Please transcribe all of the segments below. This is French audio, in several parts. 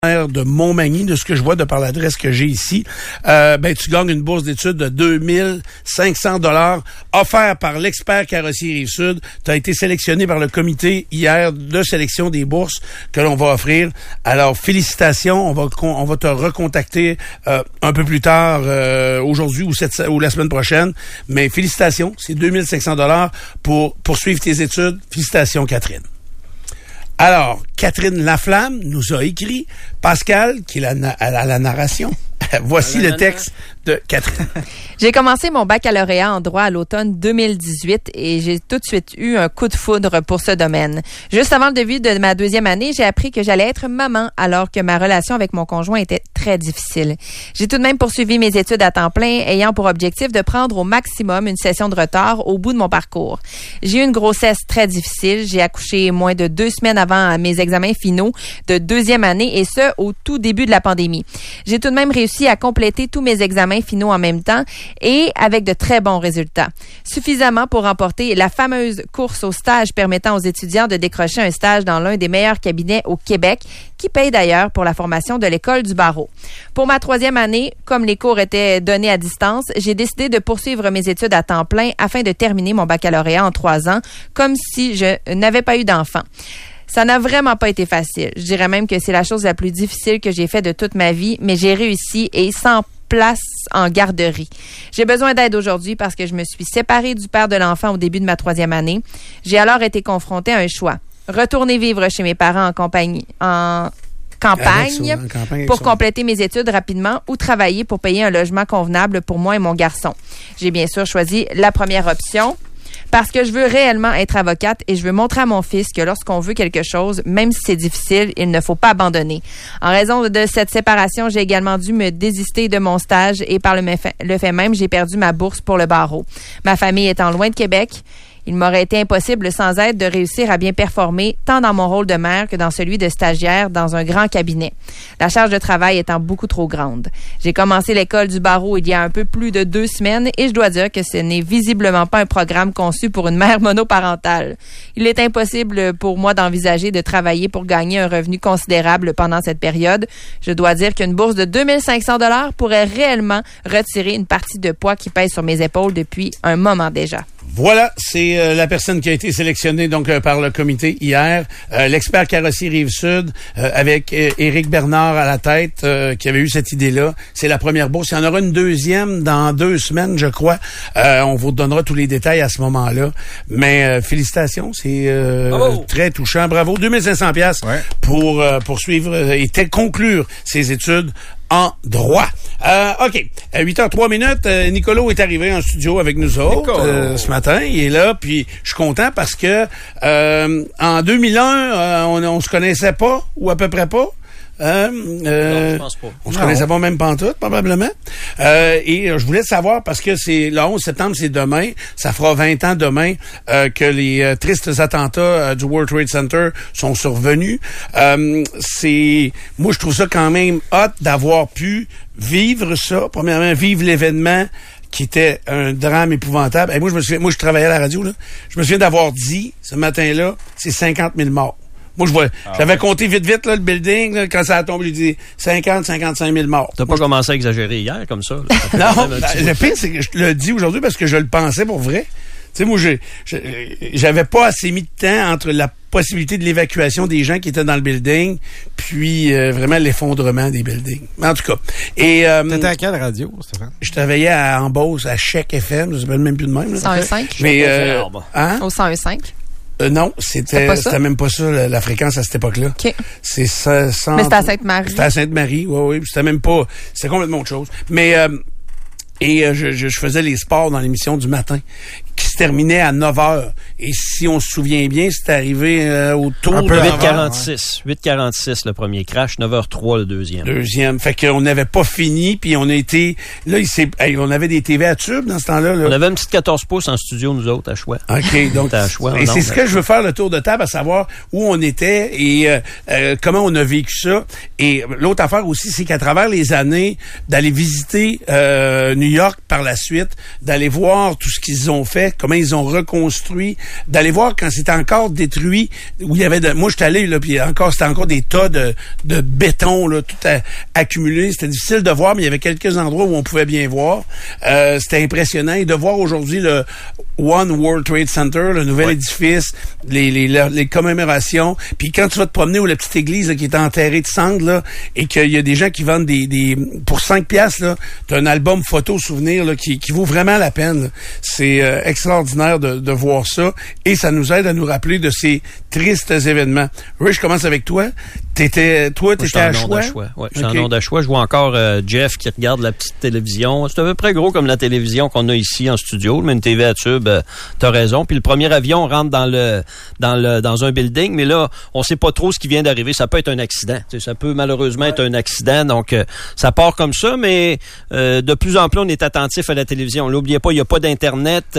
de Montmagny, de ce que je vois de par l'adresse que j'ai ici, tu gagnes une bourse d'études de 2500 $ offert par l'expert carrossier Rive-Sud. Tu as été sélectionné par le comité hier de sélection des bourses que l'on va offrir. Alors, félicitations. On va te recontacter un peu plus tard aujourd'hui ou la semaine prochaine. Mais félicitations. C'est 2500 $ pour poursuivre tes études. Félicitations, Catherine. Alors, Catherine Laflamme nous a écrit, Pascal, qui est à la narration. Voici le texte de Catherine. J'ai commencé mon baccalauréat en droit à l'automne 2018 et j'ai tout de suite eu un coup de foudre pour ce domaine. Juste avant le début de ma deuxième année, j'ai appris que j'allais être maman alors que ma relation avec mon conjoint était très difficile. J'ai tout de même poursuivi mes études à temps plein, ayant pour objectif de prendre au maximum une session de retard au bout de mon parcours. J'ai eu une grossesse très difficile. J'ai accouché moins de 2 semaines avant mes examens finaux de deuxième année et ce, au tout début de la pandémie. J'ai tout de même réussi à compléter tous mes examens finaux en même temps et avec de très bons résultats. Suffisamment pour remporter la fameuse course au stage permettant aux étudiants de décrocher un stage dans l'un des meilleurs cabinets au Québec, qui paye d'ailleurs pour la formation de l'école du barreau. Pour ma 3e année, comme les cours étaient donnés à distance, j'ai décidé de poursuivre mes études à temps plein afin de terminer mon baccalauréat en 3 ans, comme si je n'avais pas eu d'enfant. Ça n'a vraiment pas été facile. Je dirais même que c'est la chose la plus difficile que j'ai faite de toute ma vie, mais j'ai réussi et sans place en garderie. J'ai besoin d'aide aujourd'hui parce que je me suis séparée du père de l'enfant au début de ma 3e année. J'ai alors été confrontée à un choix. Retourner vivre chez mes parents en campagne pour compléter mes études rapidement ou travailler pour payer un logement convenable pour moi et mon garçon. J'ai bien sûr choisi la première option parce que je veux réellement être avocate et je veux montrer à mon fils que lorsqu'on veut quelque chose, même si c'est difficile, il ne faut pas abandonner. En raison de cette séparation, j'ai également dû me désister de mon stage et par le fait même, j'ai perdu ma bourse pour le barreau. Ma famille étant loin de Québec, il m'aurait été impossible sans aide de réussir à bien performer tant dans mon rôle de mère que dans celui de stagiaire dans un grand cabinet. La charge de travail étant beaucoup trop grande. J'ai commencé l'école du barreau il y a un peu plus de 2 semaines et je dois dire que ce n'est visiblement pas un programme conçu pour une mère monoparentale. Il est impossible pour moi d'envisager de travailler pour gagner un revenu considérable pendant cette période. Je dois dire qu'une bourse de 2500 $ pourrait réellement retirer une partie de poids qui pèse sur mes épaules depuis un moment déjà. Voilà, c'est la personne qui a été sélectionnée donc par le comité hier, l'expert carrossier Rive-Sud avec Éric Bernard à la tête qui avait eu cette idée-là. C'est la première bourse. Il y en aura une deuxième dans 2 semaines, je crois. On vous donnera tous les détails à ce moment-là. Mais félicitations, c'est très touchant. Bravo, 2500 $, ouais, pour poursuivre et conclure ses études en droit. OK. À 8h03, Nicolo est arrivé en studio avec nous autres ce matin. Il est là, puis je suis content parce que en 2001, on se connaissait pas, ou à peu près pas. Non, je pense pas. On se connaissait pas même pantoute, probablement. Et je voulais savoir, parce que c'est le 11 septembre, c'est demain, ça fera 20 ans demain que les tristes attentats du World Trade Center sont survenus. Moi, je trouve ça quand même hot d'avoir pu vivre ça. Premièrement, vivre l'événement qui était un drame épouvantable. Et moi, je travaillais à la radio, là. Je me souviens d'avoir dit, ce matin-là, c'est 50 000 morts. Moi, j'avais compté vite, là, le building, là, quand ça a tombé, j'ai dit 55 000 morts. T'as pas commencé à exagérer hier, comme ça? Non, le pire, c'est que je le dis aujourd'hui parce que je le pensais pour vrai. Tu sais, moi, j'avais pas assez mis de temps entre la possibilité de l'évacuation des gens qui étaient dans le building, puis vraiment l'effondrement des buildings. En tout cas. Et t'étais à quelle radio, Stéphane? Je travaillais en Beauce, à Chèque FM, je sais même plus de même. 101.5. Mais au 101.5. Non, c'était même pas ça la fréquence à cette époque-là. OK. C'est ça. Mais c'était à Sainte-Marie. C'était à Sainte-Marie, oui. C'était même pas. C'était complètement autre chose. Mais je faisais les sports dans l'émission du matin, qui se terminait à 9h. Et si on se souvient bien, c'était arrivé autour de 8h46. 8h46 le premier crash, 9h03 le deuxième. Fait qu'on n'avait pas fini, puis on a été... Là, on avait des TV à tube dans ce temps-là. Là. On avait une petite 14 pouces en studio, nous autres, à Choix. OK, donc... à Choix, et c'est ce que je veux faire le tour de table, à savoir où on était et comment on a vécu ça. Et l'autre affaire aussi, c'est qu'à travers les années, d'aller visiter New York par la suite, d'aller voir tout ce qu'ils ont fait, fait, comment ils ont reconstruit, d'aller voir quand c'était encore détruit, où il y avait moi j'étais allé là, puis c'était encore des tas de béton là, tout accumulé. C'était difficile de voir, mais il y avait quelques endroits où on pouvait bien voir. C'était impressionnant. Et de voir aujourd'hui le One World Trade Center, le nouvel édifice, les commémorations. Puis quand tu vas te promener où la petite église là, qui est enterrée de cendres là, et qu'il y a des gens qui vendent des pour 5 piastres là, t'as un album photo souvenir là, qui vaut vraiment la peine. Là. C'est extraordinaire de voir ça, et ça nous aide à nous rappeler de ces tristes événements. Oui, je commence avec toi. T'étais à Choix? Oui, je suis en onde à Choix. Je vois encore Jeff qui regarde la petite télévision. C'est à peu près gros comme la télévision qu'on a ici en studio, mais une TV à tube, t'as raison. Puis le premier avion rentre dans un building, mais là, on sait pas trop ce qui vient d'arriver. Ça peut être un accident. Ça peut malheureusement être un accident. Donc, ça part comme ça, mais de plus en plus, on est attentif à la télévision. N'oubliez pas, il n'y a pas d'Internet.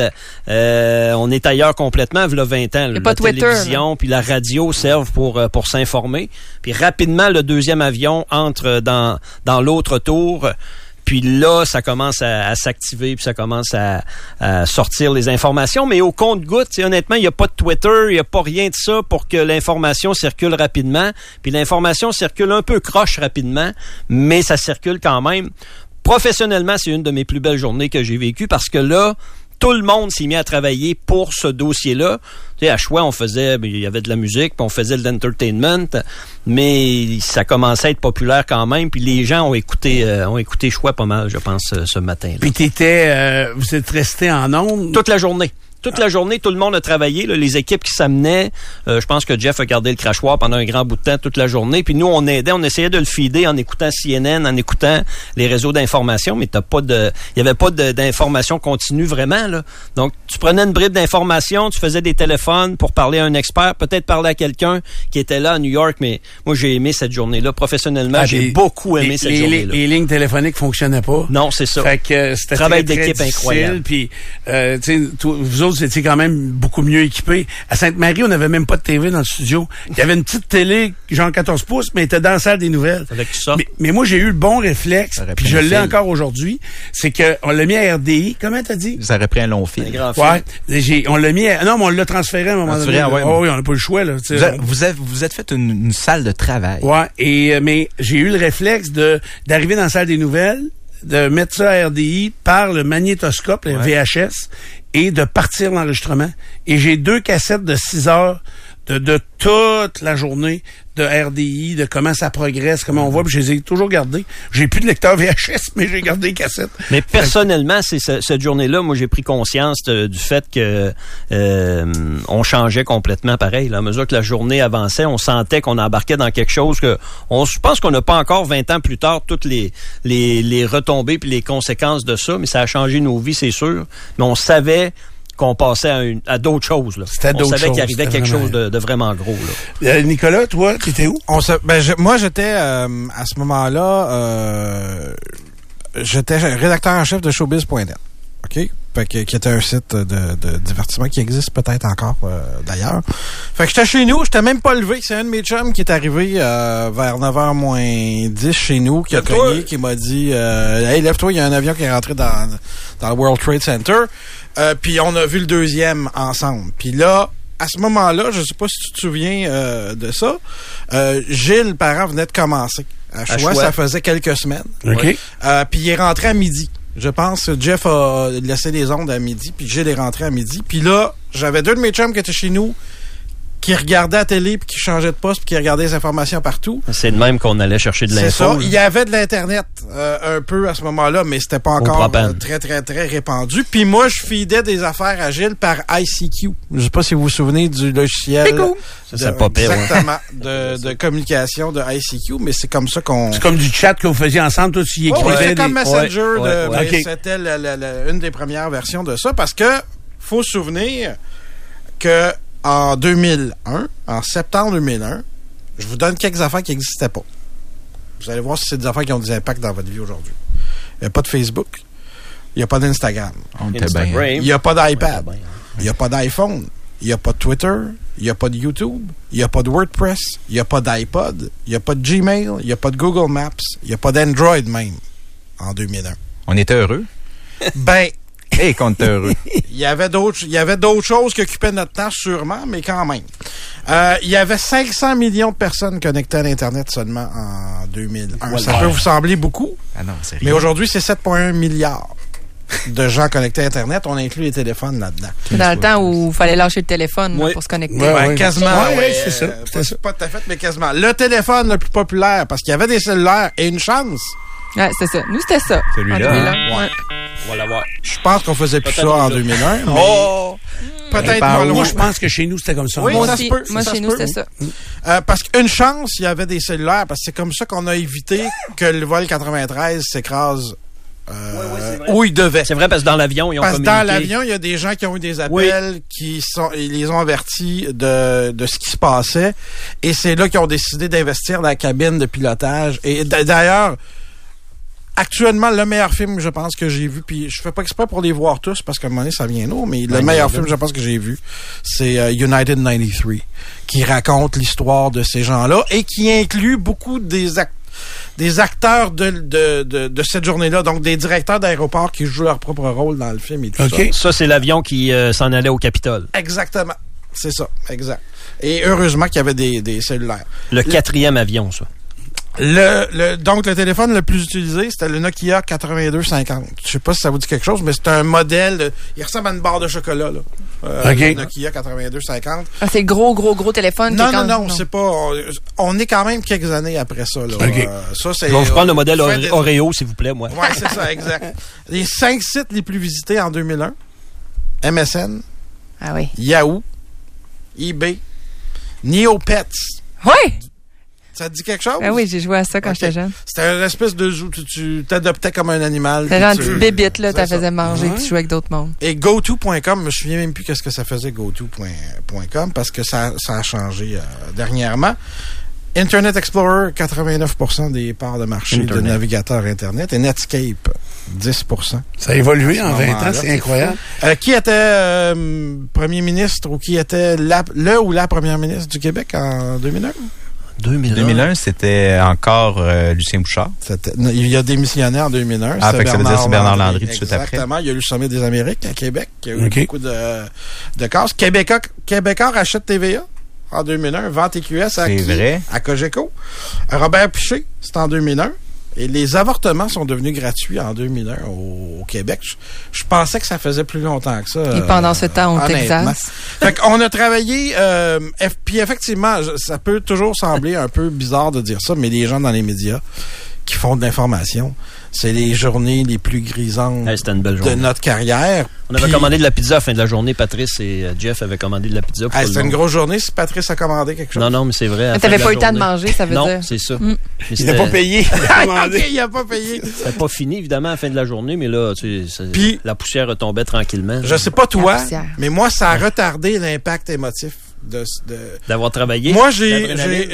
On est ailleurs complètement, il y a 20 ans. Il n'y a pas Twitter. La télévision puis la radio servent pour s'informer. Puis rapidement, le deuxième avion entre dans l'autre tour. Puis là, ça commence à s'activer, puis ça commence à sortir les informations. Mais au compte-gouttes, honnêtement, il n'y a pas de Twitter, il n'y a pas rien de ça pour que l'information circule rapidement. Puis l'information circule un peu croche rapidement, mais ça circule quand même. Professionnellement, c'est une de mes plus belles journées que j'ai vécues parce que là, tout le monde s'est mis à travailler pour ce dossier-là. Tu sais, à Choix, il y avait de la musique, puis on faisait de l'entertainment, mais ça commençait à être populaire quand même, puis les gens ont écouté Choix pas mal, je pense, ce matin-là. Puis vous êtes resté en ondes? Toute la journée. Toute la journée, tout le monde a travaillé. Là, les équipes qui s'amenaient, je pense que Jeff a gardé le crachoir pendant un grand bout de temps toute la journée. Puis nous, on aidait, on essayait de le feeder en écoutant CNN, en écoutant les réseaux d'information, mais il y avait pas d'information continue vraiment. Là. Donc, tu prenais une bribe d'information, tu faisais des téléphones pour parler à un expert, peut-être parler à quelqu'un qui était là à New York, mais moi, j'ai aimé cette journée-là. Professionnellement, j'ai beaucoup aimé cette journée-là. Les lignes téléphoniques fonctionnaient pas. Non, c'est ça. Fait que c'était travail très, d'équipe très incroyable. Puis, vous autres, c'était quand même beaucoup mieux équipé. À Sainte-Marie, on n'avait même pas de TV dans le studio. Il y avait une petite télé, genre 14 pouces, mais elle était dans la salle des nouvelles. Mais moi, j'ai eu le bon réflexe, puis je l'ai encore aujourd'hui, c'est qu'on l'a mis à RDI. Comment t'as dit? Ça aurait pris un long fil. Ouais. On l'a mis non, mais on l'a transféré à un moment donné. Oui, on n'a pas le choix, là. Vous êtes fait une salle de travail. Ouais, mais j'ai eu le réflexe d'arriver dans la salle des nouvelles, de mettre ça à RDI par le magnétoscope, le VHS, et de partir l'enregistrement. Et j'ai 2 cassettes de 6 heures de toute la journée de RDI, de comment ça progresse, comment on voit, puis je les ai toujours gardés. J'ai plus de lecteur VHS, mais j'ai gardé les cassettes. Mais personnellement, c'est cette journée-là, moi, j'ai pris conscience du fait que on changeait complètement pareil. Là, à mesure que la journée avançait, on sentait qu'on embarquait dans quelque chose que je pense qu'on n'a pas encore 20 ans plus tard toutes les retombées puis les conséquences de ça, mais ça a changé nos vies, c'est sûr. Mais on savait qu'on passait à d'autres choses. Là. On savait qu'il arrivait quelque chose de vraiment gros. Là. Nicolas, toi, t'étais où? Moi, j'étais, à ce moment-là, j'étais rédacteur en chef de showbiz.net. OK? Qui était un site de divertissement qui existe peut-être encore d'ailleurs. Fait que j'étais chez nous, j'étais même pas levé. C'est un de mes chums qui est arrivé vers 9h moins 10 chez nous, qui a cogné, qui m'a dit hey, lève-toi, il y a un avion qui est rentré dans le World Trade Center. Puis on a vu le deuxième ensemble. Puis là, à ce moment-là, je sais pas si tu te souviens de ça, Gilles, le parent, venait de commencer. À Choix, ça faisait quelques semaines. Okay. Puis il est rentré à midi. Je pense que Jeff a laissé les ondes à midi, puis Gilles est rentré à midi. Puis là, j'avais 2 de mes chums qui étaient chez nous, qui regardaient la télé, puis qui changeaient de poste, puis qui regardaient les informations partout. C'est de même qu'on allait chercher de l'info. C'est ça. Il y avait de l'Internet un peu à ce moment-là, mais c'était pas encore très, très, très répandu. Puis moi, je feedais des affaires à Gilles par ICQ. Je sais pas si vous vous souvenez du logiciel. C'est pas pire. Exactement. de communication de ICQ, mais c'est comme ça qu'on... C'est comme du chat que vous faisiez ensemble, toi, tu y écrivais. C'est comme Messenger. Okay. C'était une des premières versions de ça, parce que faut se souvenir que en 2001, en septembre 2001, je vous donne quelques affaires qui n'existaient pas. Vous allez voir si c'est des affaires qui ont des impacts dans votre vie aujourd'hui. Il n'y a pas de Facebook. Il n'y a pas d'Instagram. Il n'y a pas d'iPad. Il n'y a pas d'iPhone. Il n'y a pas de Twitter. Il n'y a pas de YouTube. Il n'y a pas de WordPress. Il n'y a pas d'iPod. Il n'y a pas de Gmail. Il n'y a pas de Google Maps. Il n'y a pas d'Android même en 2001. On était heureux. Hey, qu'on est heureux. Il y avait d'autres choses qui occupaient notre temps, sûrement, mais quand même. Il y avait 500 millions de personnes connectées à l'Internet seulement en 2001. Voilà. Ça peut vous sembler beaucoup, Ah non, c'est rien. mais aujourd'hui, c'est 7,1 milliards de gens connectés à Internet. On inclut les téléphones là-dedans. C'est dans le temps où il fallait lâcher le téléphone là, Oui. pour se connecter. Ouais. Quasiment. Ouais, c'est ça. Pas tout à fait, mais quasiment. Le téléphone le plus populaire, parce qu'il y avait des cellulaires et une chance. Ouais, c'est ça. Nous, c'était ça. Celui-là, En 2001. hein? Ouais. On va l'avoir. Je pense qu'on faisait plus ça Peut-être en là. 2001. Mais Oh! peut-être Par pas où? loin. Moi, je pense que chez nous, c'était comme ça. Oui, Moi ça aussi. se peut, Moi, ça chez se nous, peut. c'était ça. Parce qu'une chance, il y avait des cellulaires, parce que c'est comme ça qu'on a évité que le vol 93 s'écrase où il devait. C'est vrai, parce que dans l'avion, ils ont Parce que communiqué. dans l'avion, il y a des gens qui ont eu des appels ils les ont avertis de ce qui se passait. Et c'est là qu'ils ont décidé d'investir dans la cabine de pilotage. Et d'ailleurs, actuellement, le meilleur film, je pense, que j'ai vu, puis je fais pas exprès pour les voir tous, parce qu'à un moment donné, ça vient lourd, mais le meilleur film, je pense, que j'ai vu, c'est United 93, qui raconte l'histoire de ces gens-là et qui inclut beaucoup des acteurs de cette journée-là, donc des directeurs d'aéroport qui jouent leur propre rôle dans le film et tout OK. Ça, c'est l'avion qui s'en allait au Capitole. ça. Exactement. C'est ça, exact. Et heureusement qu'il y avait des cellulaires. Le 4e avion, ça. Donc, le téléphone le plus utilisé, c'était le Nokia 8250. Je sais pas si ça vous dit quelque chose, mais c'est un modèle, il ressemble à une barre de chocolat, là. OK. Le Nokia 8250. Ah, c'est le gros téléphone. Non, c'est pas, on est quand même quelques années après ça, là. OK. Ça, c'est. Je vais vous prendre le modèle fin des- Oreo, s'il vous plaît, moi. Ouais, c'est ça, exact. Les 5 sites les plus visités en 2001. MSN, Ah oui. Yahoo, eBay, Neopets. Oui! Ça te dit quelque chose? Ah oui, j'ai joué à ça quand OK. j'étais jeune. C'était une espèce de zoo. Tu t'adoptais comme un animal. C'était puis genre une tu- petite bébite, là, c'est t'as ça. faisais manger puis tu jouais avec d'autres mondes. Et GoTo.com, je me souviens même plus qu'est-ce que ça faisait GoTo.com parce que ça a changé dernièrement. Internet Explorer, 89% des parts de marché de Internet. navigateurs Internet. Et Netscape, 10%. Ça a évolué À ce en 20 ans, moment-là, c'est incroyable. Qui était premier ministre ou qui était le ou la première ministre du Québec en 2001? 2001, c'était encore Lucien Bouchard. Il a démissionné en 2001. Ah, c'est fait que ça veut dire c'est Bernard Landry tout de suite après. Exactement. Il y a eu le Sommet des Amériques à Québec. Il y a eu OK. beaucoup de cases. Québécois rachète TVA en 2001. Vend TQS à C'est qui? vrai. À Cogeco. Robert Piché, c'est en 2001. Et les avortements sont devenus gratuits en 2001 au Québec. Je pensais que ça faisait plus longtemps que ça. Et pendant ce temps, au honnêtement. Texas. Fait qu'on a travaillé, puis effectivement, ça peut toujours sembler un peu bizarre de dire ça, mais les gens dans les médias qui font de l'information, c'est les journées les plus grisantes Hey, c'était une belle de journée. notre carrière. On avait Puis- commandé de la pizza à la fin de la journée. Patrice et Jeff avaient commandé de la pizza pour Hey, tout le c'était une monde. grosse journée si Patrice a commandé quelque chose. Non, mais c'est vrai. à la Mais fin t'avais de pas la eu le temps de journée. manger, ça veut Non, dire. c'est ça. Mm. Mais Il n'a pas payé. Il a Ah, commandé. OK, il a pas payé. C'était pas fini, évidemment, à la fin de la journée, mais là, tu sais, Puis- la poussière retombait tranquillement. Je sais pas toi, La poussière. mais moi, ça a retardé l'impact émotif de D'avoir travaillé. Moi, l'adrénaline.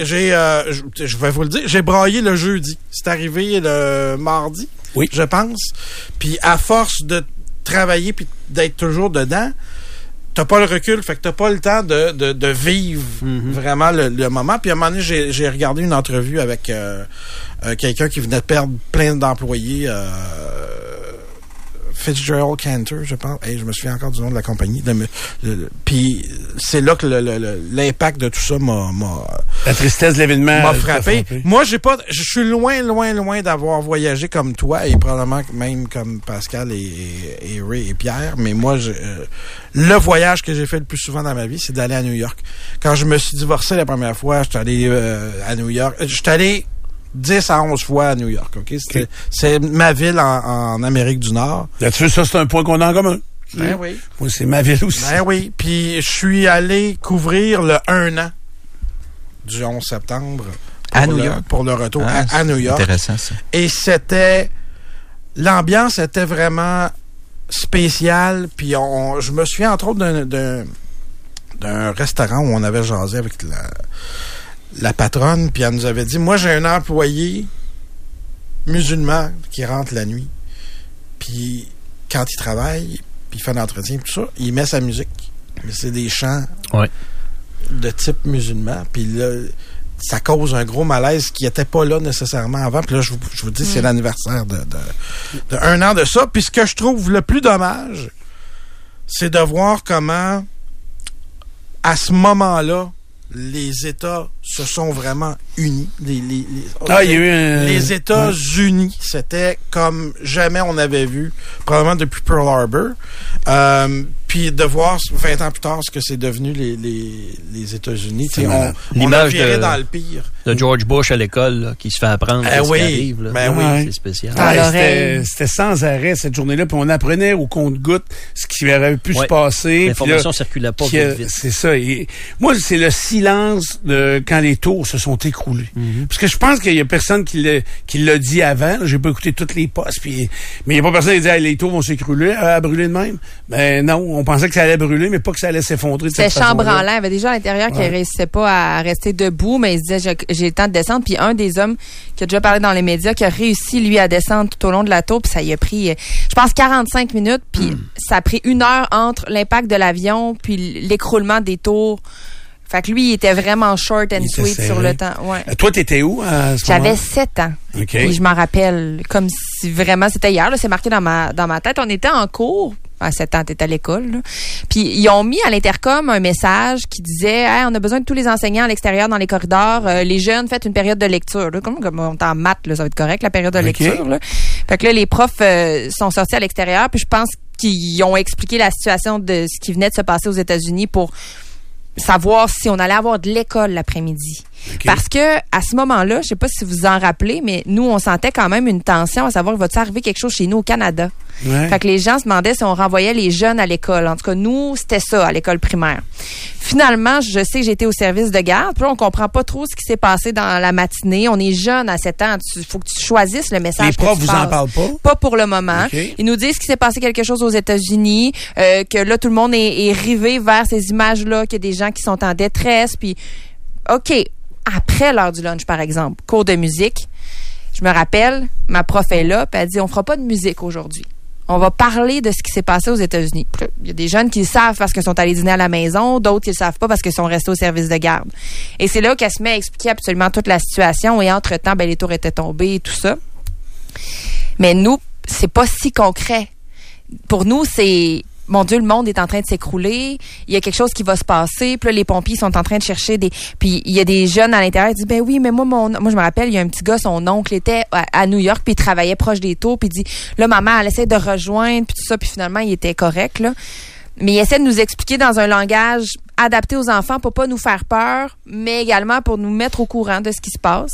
je vais vous le dire, j'ai braillé le jeudi. C'est arrivé le mardi, Oui. je pense. Puis à force de travailler puis d'être toujours dedans, t'as pas le recul, fait que t'as pas le temps de vivre vraiment le moment. Puis à un moment donné, j'ai regardé une entrevue avec quelqu'un qui venait de perdre plein d'employés. Fitzgerald Cantor, je pense. Hey, je me souviens encore du nom de la compagnie. Puis c'est là que l'impact de tout ça m'a La tristesse de l'événement m'a t'a frappé. Moi, je suis loin d'avoir voyagé comme toi et probablement même comme Pascal et Ray et Pierre. Mais moi, le voyage que j'ai fait le plus souvent dans ma vie, c'est d'aller à New York. Quand je me suis divorcé la première fois, j'étais allé à New York. J'étais allé 10 à 11 fois à New York. OK? C'est ma ville en Amérique du Nord. Là-dessus, ça, c'est un point qu'on a en commun. Ben oui. Moi, c'est ma ville aussi. Ben oui. Puis je suis allé couvrir le 1 an du 11 septembre. À pour New le- York? Pour le retour Ah, à New York. Intéressant, ça. Et l'ambiance était vraiment spéciale. Puis je me souviens entre autres d'un restaurant où on avait jasé avec la patronne. Puis elle nous avait dit, moi j'ai un employé musulman qui rentre la nuit. Puis quand il travaille, puis il fait l'entretien, tout ça, il met sa musique. Mais c'est des chants Ouais. de type musulman. Puis là, ça cause un gros malaise qui était pas là nécessairement avant. Puis là, je vous dis, c'est l'anniversaire de 1 an de ça. Puis ce que je trouve le plus dommage, c'est de voir comment, à ce moment-là, les États se sont vraiment unis. Les États-Unis, c'était comme jamais on avait vu, probablement depuis Pearl Harbor. Puis de voir 20 ans plus tard ce que c'est devenu les États-Unis. L'image dans le pire. De George Bush à l'école là, qui se fait apprendre ce qui arrive. Là. Oui. C'est spécial. C'était sans arrêt cette journée-là. Puis on apprenait au compte-gouttes ce qui aurait pu se passer. L'information circulait pas vite. C'est ça. Et moi, c'est le silence de quand les tours se sont écroulés. Parce que je pense qu'il y a personne qui l'a dit avant. J'ai pas écouté toutes les postes. Mais il y a pas personne qui dit les tours vont s'écrouler, brûler de même. Ben non, on pensait que ça allait brûler, mais pas que ça allait s'effondrer de cette façon-là. C'était chambranlant. Il y avait des gens à l'intérieur qui ne réussissaient pas à rester debout, mais ils se disaient j'ai le temps de descendre. Puis un des hommes qui a déjà parlé dans les médias, qui a réussi, lui, à descendre tout au long de la tour, puis ça y a pris, je pense, 45 minutes, puis ça a pris 1 heure entre l'impact de l'avion puis l'écroulement des tours. Fait que lui, il était vraiment short and sweet sur le temps. Ouais. Toi, t'étais où à ce moment-là? J'avais 7 ans. Okay. Et je m'en rappelle comme si vraiment c'était hier. Là, c'est marqué dans ma tête. On était en cours. À 7 ans, t'étais à l'école. Là. Puis ils ont mis à l'intercom un message qui disait hey, on a besoin de tous les enseignants à l'extérieur dans les corridors. Les jeunes, faites une période de lecture. Là. Comme on est en maths, là, ça va être correct, la période de lecture. Là. Fait que là, les profs sont sortis à l'extérieur. Puis je pense qu'ils ont expliqué la situation de ce qui venait de se passer aux États-Unis pour savoir si on allait avoir de l'école l'après-midi. Okay. Parce que à ce moment-là, je sais pas si vous vous en rappelez, mais nous, on sentait quand même une tension à savoir va-t-il arriver quelque chose chez nous au Canada. Ouais. Fait que les gens se demandaient si on renvoyait les jeunes à l'école. En tout cas, nous, c'était ça, à l'école primaire. Finalement, je sais que j'ai été au service de garde. Puis là, on comprend pas trop ce qui s'est passé dans la matinée. On est jeunes à 7 ans. Il faut que tu choisisses le message. Les profs vous en parlent pas? Pas pour le moment. Okay. Ils nous disent qu'il s'est passé quelque chose aux États-Unis, que là, tout le monde est rivé vers ces images-là, qu'il y a des gens qui sont en détresse. Puis, OK, après l'heure du lunch, par exemple, cours de musique, je me rappelle, ma prof est là, puis elle dit, on fera pas de musique aujourd'hui. On va parler de ce qui s'est passé aux États-Unis. Il y a des jeunes qui le savent parce qu'ils sont allés dîner à la maison, d'autres qui le savent pas parce qu'ils sont restés au service de garde. Et c'est là qu'elle se met à expliquer absolument toute la situation, et entre-temps, les tours étaient tombés et tout ça. Mais nous, c'est pas si concret. Pour nous, c'est... Mon Dieu, le monde est en train de s'écrouler. Il y a quelque chose qui va se passer. Puis là, les pompiers sont en train de chercher des... Puis il y a des jeunes à l'intérieur qui disent, ben oui, mais moi, je me rappelle, il y a un petit gars, son oncle était à New York, puis il travaillait proche des tours, puis il dit, là, maman, elle essaie de rejoindre, puis tout ça, puis finalement, il était correct, là. Mais il essaie de nous expliquer dans un langage adapté aux enfants pour pas nous faire peur, mais également pour nous mettre au courant de ce qui se passe.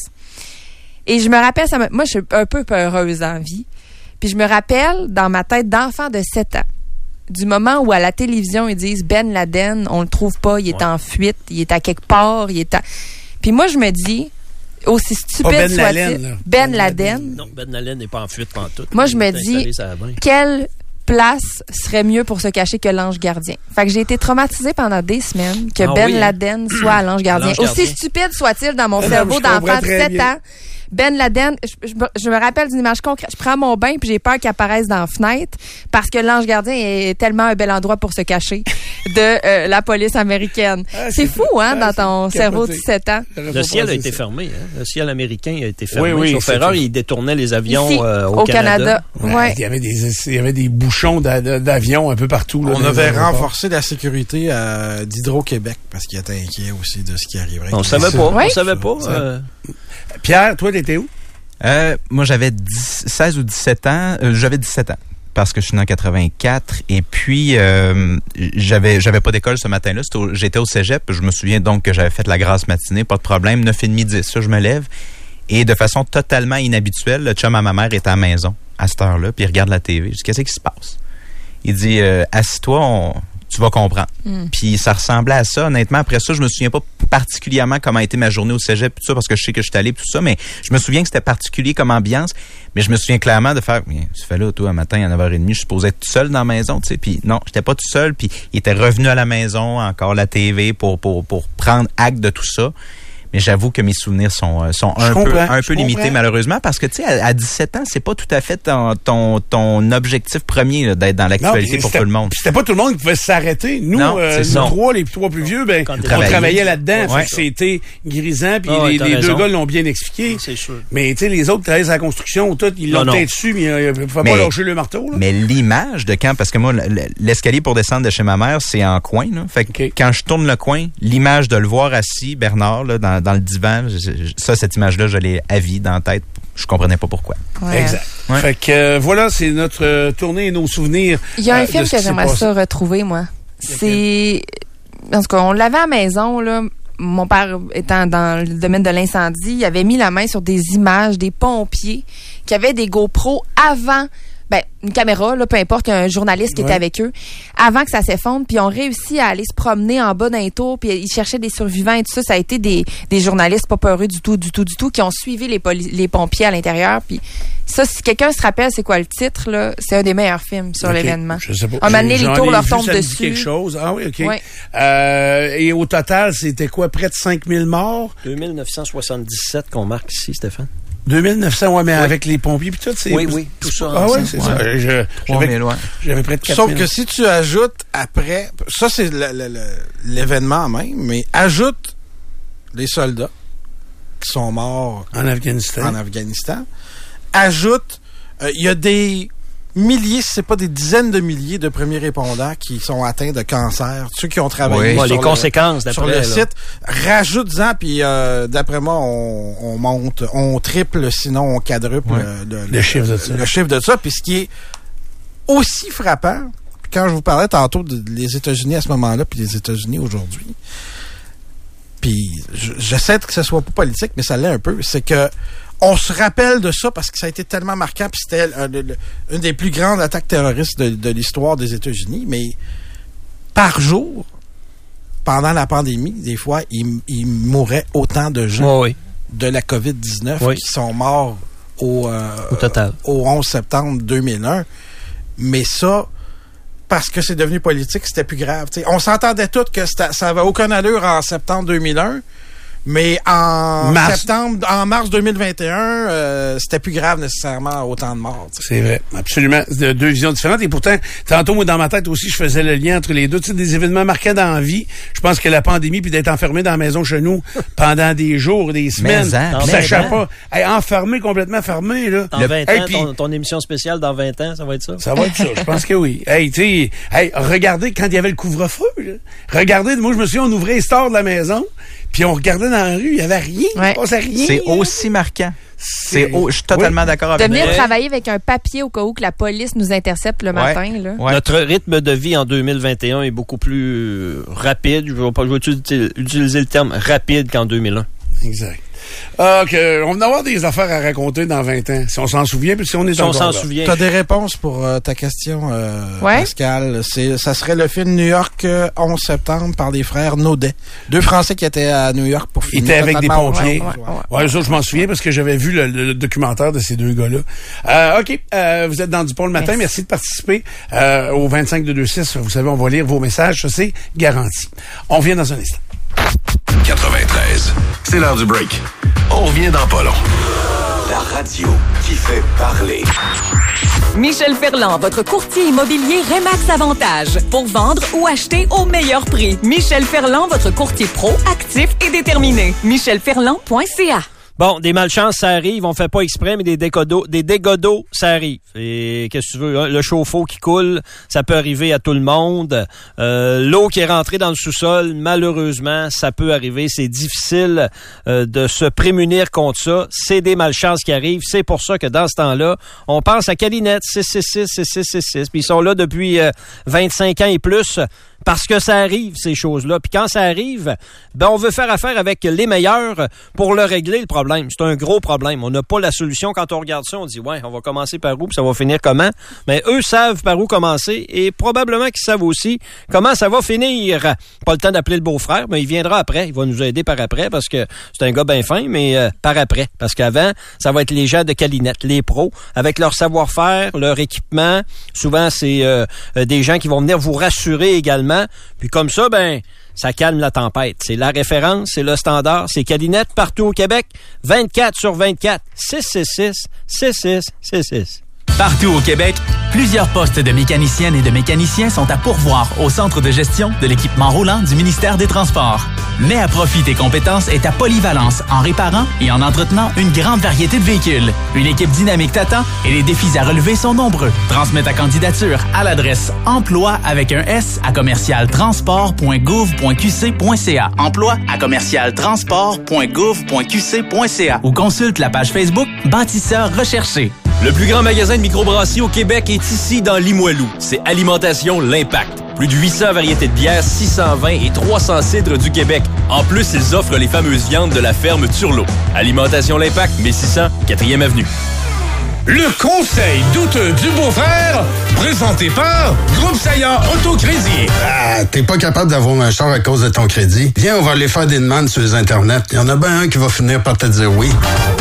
Et je me rappelle, moi, je suis un peu peureuse en vie. Puis je me rappelle, dans ma tête d'enfant de 7 ans, du moment où à la télévision ils disent Ben Laden, on le trouve pas, il est en fuite, il est à quelque part, Puis moi je me dis, aussi stupide soit-il, Ben Laden. Non, Ben Laden n'est pas en fuite pantoute. Moi je me dis, quelle place serait mieux pour se cacher que l'Ange Gardien. Fait que j'ai été traumatisée pendant des semaines que Laden soit à l'Ange Gardien. Aussi stupide soit-il dans mon cerveau d'enfant de 7 ans. Ben Laden, je me rappelle d'une image concrète. Je prends mon bain puis j'ai peur qu'il apparaisse dans la fenêtre parce que l'Ange Gardien est tellement un bel endroit pour se cacher de la police américaine. C'est fou, hein, dans ton cerveau de 7 ans. Le ciel a été fermé, hein. Le ciel américain a été fermé. Oui, sauf erreur, il détournait les avions ici, au Canada. Ouais. Il y avait des bouchons d'avions un peu partout. Là, on avait renforcé la sécurité d'Hydro-Québec parce qu'il était inquiet aussi de ce qui arriverait. On savait pas. Pierre, toi, t'étais où? Moi, j'avais 16 ou 17 ans. J'avais 17 ans parce que je suis né en 84. Et puis, j'avais pas d'école ce matin-là. J'étais au cégep. Je me souviens donc que j'avais fait la grasse matinée. Pas de problème. 9h30, 10. Ça, je me lève. Et de façon totalement inhabituelle, le chum à ma mère est à la maison à cette heure-là. Puis il regarde la TV. Je dis, qu'est-ce qui se passe? Il dit, assis-toi, tu vas comprendre. Puis ça ressemblait à ça. Honnêtement, après ça, je me souviens pas particulièrement comment a été ma journée au cégep, tout ça, parce que je sais que je suis allé, tout ça, mais je me souviens que c'était particulier comme ambiance, mais je me souviens clairement de faire, tu fais là, toi, un matin à 9h30, je supposais être tout seul dans la maison, tu sais, puis non, j'étais pas tout seul, puis il était revenu à la maison, encore la TV, pour prendre acte de tout ça. Mais j'avoue que mes souvenirs sont un peu limités, malheureusement, parce que, tu sais, à 17 ans, c'est pas tout à fait ton objectif premier là, d'être dans l'actualité pour tout le monde. C'était pas tout le monde qui pouvait s'arrêter. Nous, les trois plus vieux, ben, on travaillait là-dedans. Ouais. C'était grisant, puis les deux gars l'ont bien expliqué. C'est sûr. Mais, tu sais, les autres qui travaillent à la construction, tout, ils l'ont peut-être su, mais il ne faut pas lâcher le marteau. Là. Mais l'image de parce que moi, l'escalier pour descendre de chez ma mère, c'est en coin. Là. Fait que quand je tourne le coin, l'image de le voir assis, Bernard, là, dans le divan, cette image-là, je l'ai à vie dans la tête. Je comprenais pas pourquoi. Ouais. Exact. Ouais. Fait que voilà, c'est notre tournée et nos souvenirs. Il y a un film que j'aimerais ça retrouver, moi. C'est... Parce qu'on l'avait à la maison, là. Mon père étant dans le domaine de l'incendie, il avait mis la main sur des images des pompiers qui avaient des GoPro avant, une caméra, là, peu importe, un journaliste qui était avec eux, avant que ça s'effondre, puis ils ont réussi à aller se promener en bas d'un tour, puis ils cherchaient des survivants et tout ça. Ça a été des journalistes pas peureux du tout, qui ont suivi les pompiers à l'intérieur, puis ça, si quelqu'un se rappelle c'est quoi le titre, là, c'est un des meilleurs films sur l'événement. Je sais pas. Un moment donné, les tours leur tombent dessus. Quelque chose. Ah oui, OK. Ouais. Et au total, c'était quoi, près de 5000 morts? 2977 qu'on marque ici, Stéphane. 2900, mais avec les pompiers puis tout, c'est... Oui, tout ça. Ah oui, c'est ça. J'avais près de 4000. Sauf que si tu ajoutes après, ça c'est l'événement même, mais ajoute les soldats qui sont morts en Afghanistan. Ajoute, il y a des milliers, si c'est pas des dizaines de milliers de premiers répondants qui sont atteints de cancer. Ceux qui ont travaillé sur les conséquences sur le site. Rajoute-en, puis d'après moi, on triple, sinon on quadruple le chiffre de ça. Le chiffre de ça. Puis ce qui est aussi frappant, quand je vous parlais tantôt des États-Unis à ce moment-là, puis les États-Unis aujourd'hui, puis j'essaie que ce soit pas politique, mais ça l'est un peu, c'est que on se rappelle de ça parce que ça a été tellement marquant, puis c'était une des plus grandes attaques terroristes de l'histoire des États-Unis. Mais par jour, pendant la pandémie, des fois, il mourait autant de gens de la COVID-19 qui sont morts au total. Au 11 septembre 2001. Mais ça, parce que c'est devenu politique, c'était plus grave. T'sais, on s'entendait tous que ça avait aucune allure en septembre 2001. Mais en mars 2021, c'était plus grave nécessairement autant de morts. T'sais. C'est vrai, absolument. Deux visions différentes. Et pourtant, tantôt, moi, dans ma tête aussi, je faisais le lien entre les deux. Tu sais, des événements marquants dans la vie. Je pense que la pandémie, puis d'être enfermé dans la maison chez nous pendant des jours, des semaines, sachant pas, enfermé, complètement fermé, là. Dans 20 ans, ton émission spéciale dans 20 ans, ça va être ça? Ça va être ça, je pense que oui. Regardez quand il y avait le couvre-feu, là. Regardez, moi, je me souviens, on ouvrait les stores de la maison, puis on regardait dans la rue, il n'y avait rien. Il ne passait rien. C'est aussi marquant. Je suis totalement d'accord avec vous. De venir travailler avec un papier au cas où que la police nous intercepte le matin. Là. Ouais. Notre rythme de vie en 2021 est beaucoup plus rapide. Je vais utiliser le terme rapide qu'en 2001. Exact. OK. On va avoir des affaires à raconter dans 20 ans, si on s'en souvient, puis si on est encore là. Si on s'en souvient. Tu as des réponses pour ta question, Pascal. Ça serait le film New York 11 septembre par les frères Naudet. Deux Français qui étaient à New York pour filmer. Ils étaient avec des pompiers. Ouais, ça, je m'en souviens parce que j'avais vu le documentaire de ces deux gars-là. OK. Vous êtes dans Dupont le matin. Merci de participer au 25-226. Vous savez, on va lire vos messages. Ça, c'est garanti. On revient dans un instant. 93. C'est l'heure du break. On revient dans pas long. La radio qui fait parler. Michel Ferland, votre courtier immobilier Remax Avantage. Pour vendre ou acheter au meilleur prix. Michel Ferland, votre courtier pro, actif et déterminé. michelferland.ca. Bon, des malchances, ça arrive. On fait pas exprès, mais des dégâts d'eau, ça arrive. Et qu'est-ce que tu veux? Hein? Le chauffe-eau qui coule, ça peut arriver à tout le monde. L'eau qui est rentrée dans le sous-sol, malheureusement, ça peut arriver. C'est difficile de se prémunir contre ça. C'est des malchances qui arrivent. C'est pour ça que dans ce temps-là, on pense à Calinette, 666. Puis ils sont là depuis 25 ans et plus. Parce que ça arrive, ces choses-là. Puis quand ça arrive, on veut faire affaire avec les meilleurs pour le régler, le problème. C'est un gros problème. On n'a pas la solution. Quand on regarde ça, on dit, on va commencer par où, puis ça va finir comment? Mais eux savent par où commencer et probablement qu'ils savent aussi comment ça va finir. Pas le temps d'appeler le beau-frère, mais il viendra après. Il va nous aider par après parce que c'est un gars bien fin, mais par après. Parce qu'avant, ça va être les gens de Calinette, les pros, avec leur savoir-faire, leur équipement. Souvent, c'est des gens qui vont venir vous rassurer également. Puis comme ça, ça calme la tempête. C'est la référence, c'est le standard, c'est Calinette partout au Québec, 24/24, 666 6666. Partout au Québec, plusieurs postes de mécaniciennes et de mécaniciens sont à pourvoir au centre de gestion de l'équipement roulant du ministère des Transports. Mets à profit tes compétences et ta polyvalence en réparant et en entretenant une grande variété de véhicules. Une équipe dynamique t'attend et les défis à relever sont nombreux. Transmets ta candidature à l'adresse emploi avec un S à commercialtransport.gouv.qc.ca. Emploi à commercialtransport.gouv.qc.ca ou consulte la page Facebook Bâtisseurs recherchés. Le plus grand magasin de microbrasserie au Québec est ici dans Limoilou. C'est Alimentation L'Impact. Plus de 800 variétés de bières, 600 vins et 300 cidres du Québec. En plus, ils offrent les fameuses viandes de la ferme Turlot. Alimentation L'Impact, 1600, 4e Avenue. Le conseil douteux du beau-frère, présenté par Groupe Saillant Autocrédit. Ah, t'es pas capable d'avoir un char à cause de ton crédit? Viens, on va aller faire des demandes sur les internets. Il y en a bien un qui va finir par te dire oui.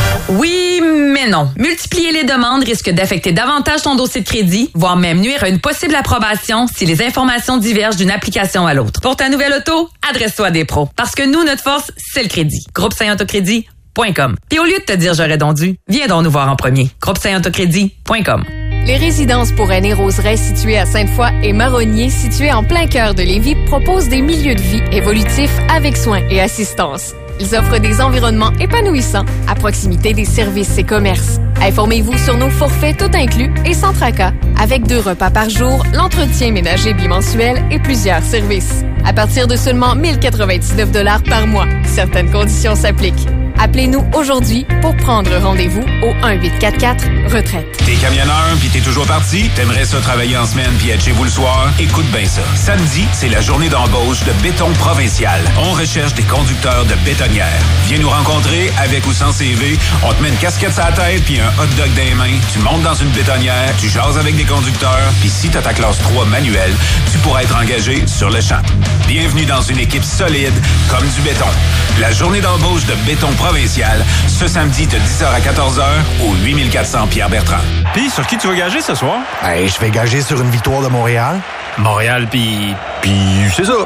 Oui, mais non. Multiplier les demandes risque d'affecter davantage ton dossier de crédit, voire même nuire à une possible approbation si les informations divergent d'une application à l'autre. Pour ta nouvelle auto, adresse-toi à des pros. Parce que nous, notre force, c'est le crédit. Groupe Saillant-Autocrédit.com. Puis au lieu de te dire j'aurais donc dû, viens donc nous voir en premier. Groupe Saillant-Autocrédit.com. Les résidences pour aînés Roseraie situées à Sainte-Foy et Marronnier situées en plein cœur de Lévis proposent des milieux de vie évolutifs avec soins et assistance. Ils offrent des environnements épanouissants à proximité des services et commerces. Informez-vous sur nos forfaits tout inclus et sans tracas, avec 2 repas par jour, l'entretien ménager bimensuel et plusieurs services. À partir de seulement 1099 $ par mois. Certaines conditions s'appliquent. Appelez-nous aujourd'hui pour prendre rendez-vous au 1-844-RETRAITE. T'es camionneur pis t'es toujours parti? T'aimerais ça travailler en semaine pis être chez vous le soir? Écoute bien ça. Samedi, c'est la journée d'embauche de Béton Provincial. On recherche des conducteurs de bétonnières. Viens nous rencontrer avec ou sans CV. On te met une casquette sur la tête pis un hot dog dans les mains. Tu montes dans une bétonnière, tu jases avec des conducteurs pis si t'as ta classe 3 manuelle, tu pourras être engagé sur le champ. Bienvenue dans une équipe solide comme du béton. La journée d'embauche de Béton Provincial, ce samedi de 10h à 14h au 8400 Pierre-Bertrand. Puis, sur qui tu vas gager ce soir? Ben, je vais gager sur une victoire de Montréal. Montréal, puis c'est ça.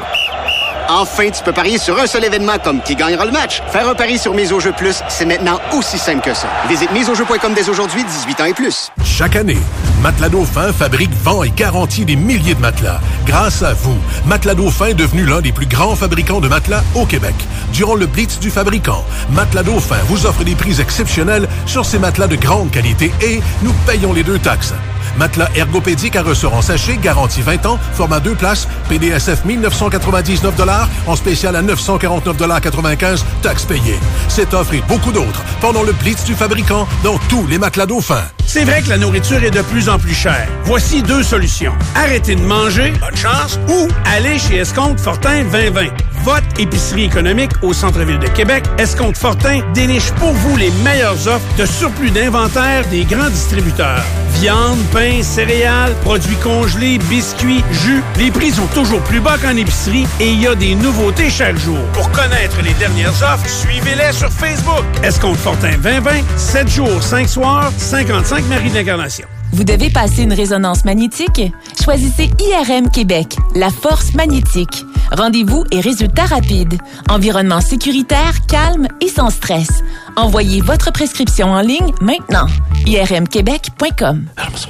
Enfin, tu peux parier sur un seul événement comme qui gagnera le match. Faire un pari sur Mise au jeu plus, c'est maintenant aussi simple que ça. Visite miseaujeu.com dès aujourd'hui, 18 ans et plus. Chaque année, Matelas Dauphin fabrique, vend et garantit des milliers de matelas. Grâce à vous, Matelas Dauphin est devenu l'un des plus grands fabricants de matelas au Québec. Durant le Blitz du fabricant, Matelas Dauphin vous offre des prix exceptionnels sur ces matelas de grande qualité et nous payons les 2 taxes. Matelas ergopédique à ressort en sachet, garantie 20 ans, format 2 places, PDSF 1999 $ en spécial à 949,95 $, taxes payées. Cette offre et beaucoup d'autres pendant le Blitz du fabricant dans tous les matelas Dauphin. C'est vrai que la nourriture est de plus en plus chère. Voici 2 solutions. Arrêtez de manger, bonne chance, ou aller chez Escompte Fortin 2020. Votre épicerie économique au centre-ville de Québec, Escompte Fortin déniche pour vous les meilleures offres de surplus d'inventaire des grands distributeurs. Viande, pain, céréales, produits congelés, biscuits, jus. Les prix sont toujours plus bas qu'en épicerie et il y a des nouveautés chaque jour. Pour connaître les dernières offres, suivez-les sur Facebook. Escompte Fortin 2020, 7 jours, 5 soirs, 55 Marie de l'Incarnation. Vous devez passer une résonance magnétique? Choisissez IRM Québec, la force magnétique. Rendez-vous et résultats rapides. Environnement sécuritaire, calme et sans stress. Envoyez votre prescription en ligne maintenant. irmquebec.com.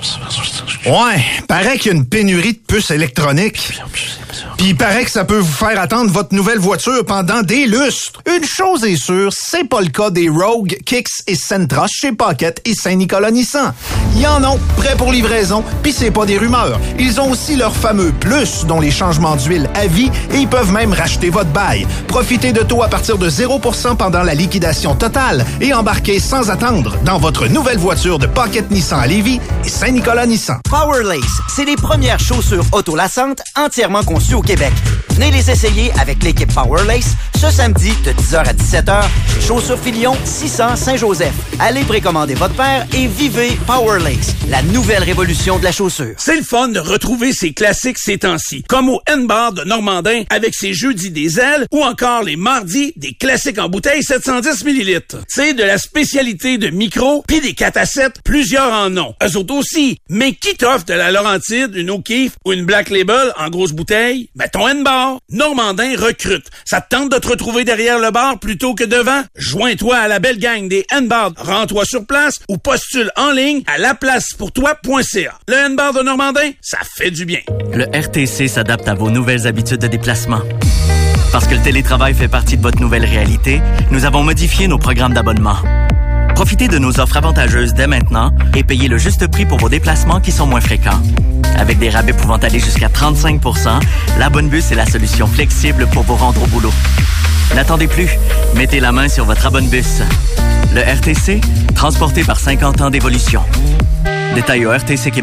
Ouais, paraît qu'il y a une pénurie de puces électroniques. Puis il paraît que ça peut vous faire attendre votre nouvelle voiture pendant des lustres. Une chose est sûre, c'est pas le cas des Rogue, Kicks et Sentra chez Pocket et Saint-Nicolas Nissan. Ils en ont, prêt pour livraison, puis c'est pas des rumeurs. Ils ont aussi leur fameux Plus, dont les changements d'huile à vie, et ils peuvent même racheter votre bail. Profitez de taux à partir de 0% pendant la liquidation totale et embarquez sans attendre dans votre nouvelle voiture de Pocket Nissan à Lévis et Saint-Nicolas Nissan. Powerlace, c'est les premières chaussures autolassantes entièrement conçues au Québec. Venez les essayer avec l'équipe Powerlace Ce samedi, de 10h à 17h, Chaussures Filion, 600 Saint-Joseph. Allez précommander votre paire et vivez Power Lace, la nouvelle révolution de la chaussure. C'est le fun de retrouver ces classiques ces temps-ci, comme au N-Bar de Normandin avec ses jeudis des ailes ou encore les mardis des classiques en bouteille 710 ml. C'est de la spécialité de micro puis des 4 à 7, plusieurs en ont. Eux autres aussi. Mais qui t'offre de la Laurentide, une O'Keeffe ou une Black Label en grosse bouteille? Ben ton N-Bar. Normandin recrute. Ça te tente de te retrouver derrière le bar plutôt que devant? Joins-toi à la belle gang des N-Bar. Rends-toi sur place ou postule en ligne à laplacepourtoi.ca. Le N-Bar de Normandin, ça fait du bien. Le RTC s'adapte à vos nouvelles habitudes de déplacement. Parce que le télétravail fait partie de votre nouvelle réalité, nous avons modifié nos programmes d'abonnement. Profitez de nos offres avantageuses dès maintenant et payez le juste prix pour vos déplacements qui sont moins fréquents. Avec des rabais pouvant aller jusqu'à 35 %, la Bonne Bus est la solution flexible pour vous rendre au boulot. N'attendez plus, mettez la main sur votre Abonnebus. Le RTC, transporté par 50 ans d'évolution. Détails au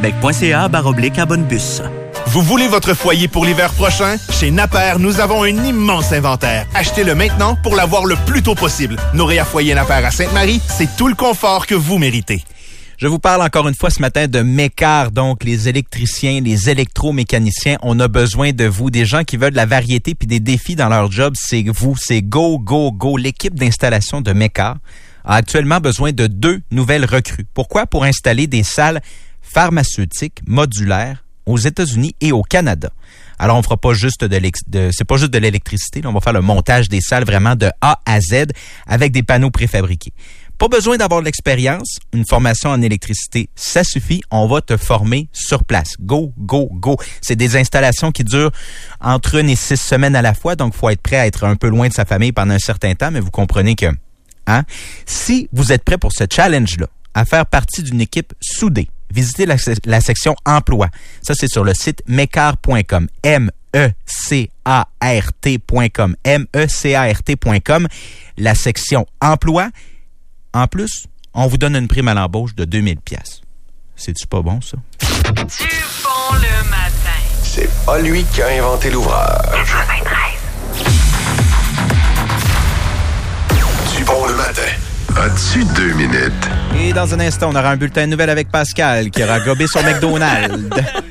rtcquebec.ca/Abonnebus. Vous voulez votre foyer pour l'hiver prochain? Chez Napper, nous avons un immense inventaire. Achetez-le maintenant pour l'avoir le plus tôt possible. Noréa Foyer Napper à Sainte-Marie, c'est tout le confort que vous méritez. Je vous parle encore une fois ce matin de Mécart, donc les électriciens, les électromécaniciens. On a besoin de vous, des gens qui veulent de la variété puis des défis dans leur job. C'est vous, c'est go, go, go. L'équipe d'installation de Mécart a actuellement besoin de 2 nouvelles recrues. Pourquoi? Pour installer des salles pharmaceutiques modulaires aux États-Unis et au Canada. Alors, on fera pas juste c'est pas juste de l'électricité, là, on va faire le montage des salles vraiment de A à Z avec des panneaux préfabriqués. Pas besoin d'avoir de l'expérience, une formation en électricité, ça suffit, on va te former sur place. Go, go, go. C'est des installations qui durent entre 1 et 6 semaines à la fois, donc faut être prêt à être un peu loin de sa famille pendant un certain temps, mais vous comprenez que, si vous êtes prêt pour ce challenge-là, à faire partie d'une équipe soudée, visitez la section emploi. Ça, c'est sur le site mecart.com. MECART.com. MECART.com. La section emploi. En plus, on vous donne une prime à l'embauche de 2000 $. C'est-tu pas bon, ça? Du bon le matin. C'est pas lui qui a inventé l'ouvreur. 93. Du bon le matin. As-tu 2 minutes? Et dans un instant, on aura un bulletin de nouvelles avec Pascal qui aura gobé son McDonald's.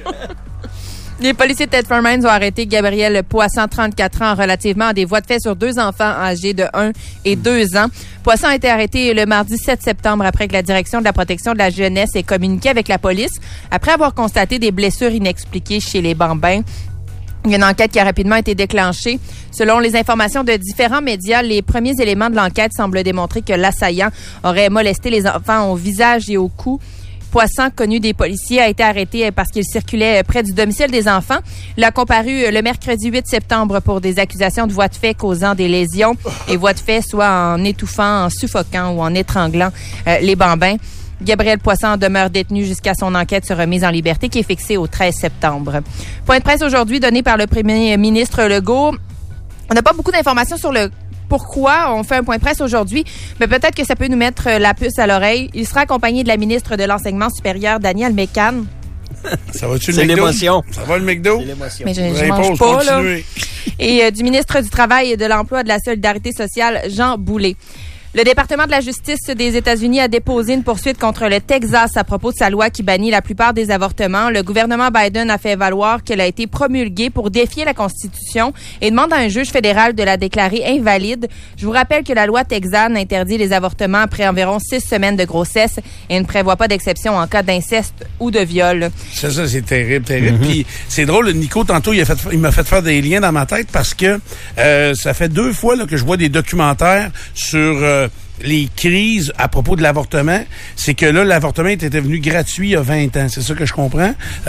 Les policiers de Thetford Mines ont arrêté Gabriel Poisson, 34 ans, relativement à des voies de fait sur 2 enfants âgés de 1 et 2 ans. Poisson a été arrêté le mardi 7 septembre après que la Direction de la protection de la jeunesse ait communiqué avec la police après avoir constaté des blessures inexpliquées chez les bambins. Il y a une enquête qui a rapidement été déclenchée. Selon les informations de différents médias, les premiers éléments de l'enquête semblent démontrer que l'assaillant aurait molesté les enfants au visage et au cou. Poisson, connu des policiers, a été arrêté parce qu'il circulait près du domicile des enfants. Il a comparu le mercredi 8 septembre pour des accusations de voies de fait causant des lésions et voies de fait soit en étouffant, en suffoquant ou en étranglant les bambins. Gabriel Poisson demeure détenu jusqu'à son enquête sur remise en liberté qui est fixée au 13 septembre. Point de presse aujourd'hui donné par le premier ministre Legault. On n'a pas beaucoup d'informations sur le pourquoi on fait un point de presse aujourd'hui, mais peut-être que ça peut nous mettre la puce à l'oreille. Il sera accompagné de la ministre de l'Enseignement supérieur, Danielle Mécan. Ça va-tu le C'est McDo? l'émotion. Ça va le McDo? C'est l'émotion. Mais je mange pas, là. Et du ministre du Travail et de l'Emploi et de la Solidarité sociale, Jean Boulet. Le département de la justice des États-Unis a déposé une poursuite contre le Texas à propos de sa loi qui bannit la plupart des avortements. Le gouvernement Biden a fait valoir qu'elle a été promulguée pour défier la Constitution et demande à un juge fédéral de la déclarer invalide. Je vous rappelle que la loi texane interdit les avortements après environ 6 semaines de grossesse et ne prévoit pas d'exception en cas d'inceste ou de viol. Ça, c'est terrible, terrible. Puis c'est drôle, Nico, tantôt, il m'a fait faire des liens dans ma tête parce que ça fait 2 fois là, que je vois des documentaires sur les crises à propos de l'avortement. C'est que là, l'avortement était devenu gratuit il y a 20 ans. C'est ça que je comprends.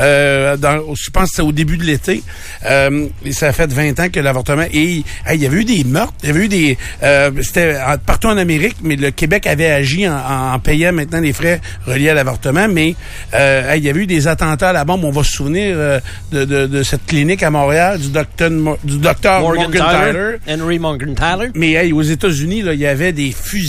Je pense que c'était au début de l'été. Et ça fait 20 ans que l'avortement... Et il y avait eu des meurtres. Il y avait eu des... c'était partout en Amérique, mais le Québec avait agi en payant maintenant les frais reliés à l'avortement. Mais il y avait eu des attentats à la bombe. On va se souvenir de cette clinique à Montréal, du docteur Morgan Tyler. Henry Morgan Tyler. Mais aux États-Unis, là, il y avait des fusillades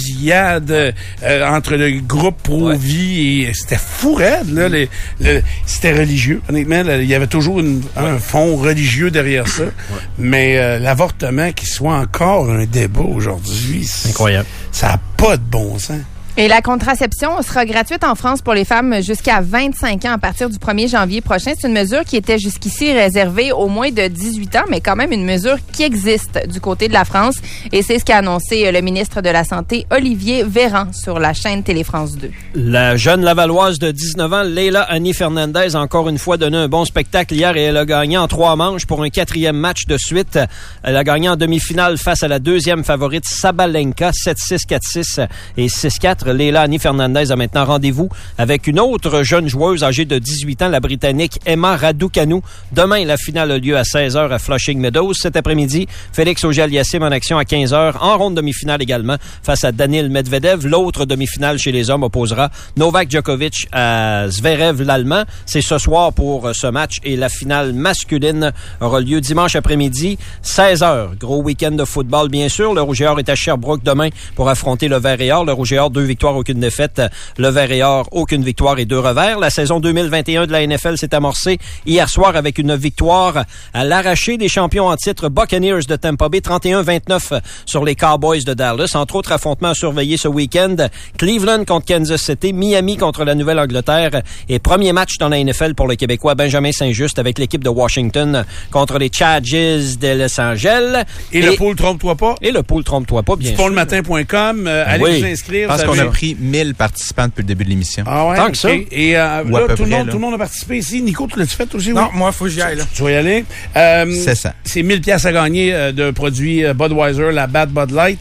fusillade entre le groupe pro-vie et c'était fou raide, là. C'était religieux. Honnêtement, là, il y avait toujours un fond religieux derrière ça. Mais l'avortement qui soit encore un débat aujourd'hui, c'est incroyable. Ça n'a pas de bon sens. Et la contraception sera gratuite en France pour les femmes jusqu'à 25 ans à partir du 1er janvier prochain. C'est une mesure qui était jusqu'ici réservée aux moins de 18 ans, mais quand même une mesure qui existe du côté de la France. Et c'est ce qu'a annoncé le ministre de la Santé, Olivier Véran, sur la chaîne Télé-France 2. La jeune Lavalloise de 19 ans, Leila Annie Fernandez, a encore une fois donné un bon spectacle hier et elle a gagné en 3 manches pour un 4e match de suite. Elle a gagné en demi-finale face à la 2e favorite Sabalenka, 7-6, 4-6 et 6-4. Leila Annie Fernandez a maintenant rendez-vous avec une autre jeune joueuse âgée de 18 ans, la Britannique Emma Raducanu. Demain, la finale a lieu à 16h à Flushing Meadows. Cet après-midi, Félix Auger-Aliassime en action à 15h, en ronde demi-finale également, face à Daniil Medvedev. L'autre demi-finale chez les hommes opposera Novak Djokovic à Zverev, l'Allemand. C'est ce soir pour ce match et la finale masculine aura lieu dimanche après-midi, 16h. Gros week-end de football, bien sûr. Le Rouge et Or est à Sherbrooke demain pour affronter le Vert et Or. Le Rouge et Or, 2 victoires, aucune défaite. Le Vert et Or, aucune victoire et 2 revers. La saison 2021 de la NFL s'est amorcée hier soir avec une victoire à l'arraché des champions en titre Buccaneers de Tampa Bay, 31-29 sur les Cowboys de Dallas. Entre autres affrontements à surveiller ce week-end, Cleveland contre Kansas City, Miami contre la Nouvelle-Angleterre et premier match dans la NFL pour le Québécois Benjamin Saint-Just avec l'équipe de Washington contre les Chargers de Los Angeles. Et le pool trompe-toi pas. Et le pool trompe-toi pas, bien sûr. Sportmatin.com, allez vous inscrire. Parce qu'on a pris 1000 participants depuis le début de l'émission. Ah ouais? Tant que ça. Et là, tout le monde a participé ici. Nico, tu l'as-tu fait aussi? Non, oui? moi, il faut que j'y aille. Là. Tu vas y aller. C'est ça. C'est 1000 pièces à gagner de produits Budweiser, la Bad Bud Light.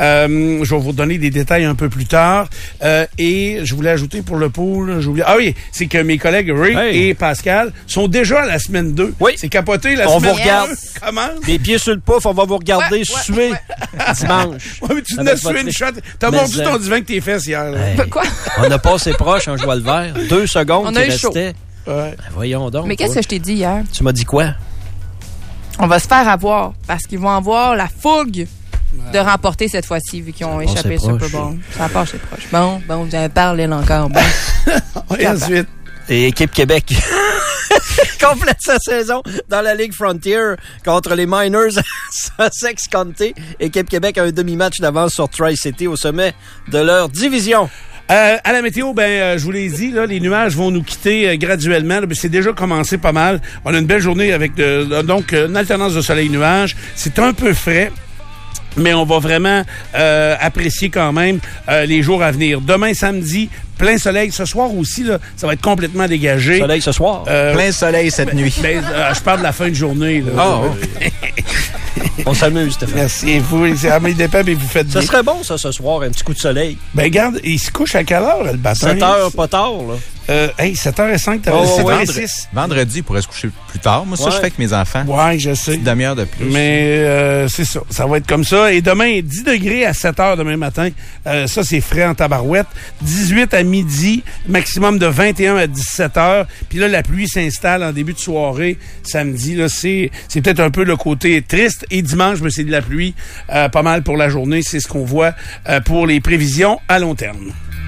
Je vais vous donner des détails un peu plus tard. Et je voulais ajouter pour le pool, ah oui, c'est que mes collègues Ray et Pascal sont déjà à la semaine 2. Oui. C'est capoté, la on semaine vous regarde. 2 commence. Des pieds sur le pouf, on va vous regarder suer dimanche. Ouais, mais tu n'as sué une shot. T'as mordu ton divan que tes fesses hier. Hey, quoi? On a passé proche en jouant le vert. 2 secondes on a qui eu restaient. Ouais. Ben, voyons donc. Mais qu'est-ce que je t'ai dit hier? Tu m'as dit quoi? On va se faire avoir parce qu'ils vont avoir la fougue de remporter cette fois-ci vu qu'ils ont échappé au Super Bowl. Ça passe, c'est proche. Bon, vous avez parlé encore. Bon. Et ensuite. Et Équipe Québec complète sa saison dans la Ligue Frontier contre les Miners à Sussex County. Équipe Québec a un demi-match d'avance sur Tri-City au sommet de leur division. À la météo, je vous l'ai dit, là, les nuages vont nous quitter graduellement. Là, c'est déjà commencé pas mal. On a une belle journée avec donc une alternance de soleil-nuage. C'est un peu frais. Mais on va vraiment apprécier quand même les jours à venir. Demain, samedi, plein soleil. Ce soir aussi, là, ça va être complètement dégagé. Soleil ce soir? Plein soleil cette nuit. Je parle de la fin de journée. Là. Oh. On s'amuse, Stéphane. Merci. C'est à mes dépens, mais vous faites bien. Ça serait bon, ça, ce soir, un petit coup de soleil. Regarde, il se couche à quelle heure, le matin? 7 heures, pas tard, là. 7h05, t'avais 7h06. Vendredi, il pourrait se coucher plus tard. Moi, ça, je fais avec mes enfants. Ouais, je sais. Une demi-heure de plus. Mais c'est ça. Ça va être comme ça. Et demain, 10 degrés à 7h demain matin. Ça, c'est frais en tabarouette. 18 à midi, maximum de 21 à 17h. Puis là, la pluie s'installe en début de soirée. Samedi, là, c'est peut-être un peu le côté triste. Et dimanche, c'est de la pluie. Pas mal pour la journée. C'est ce qu'on voit pour les prévisions à long terme.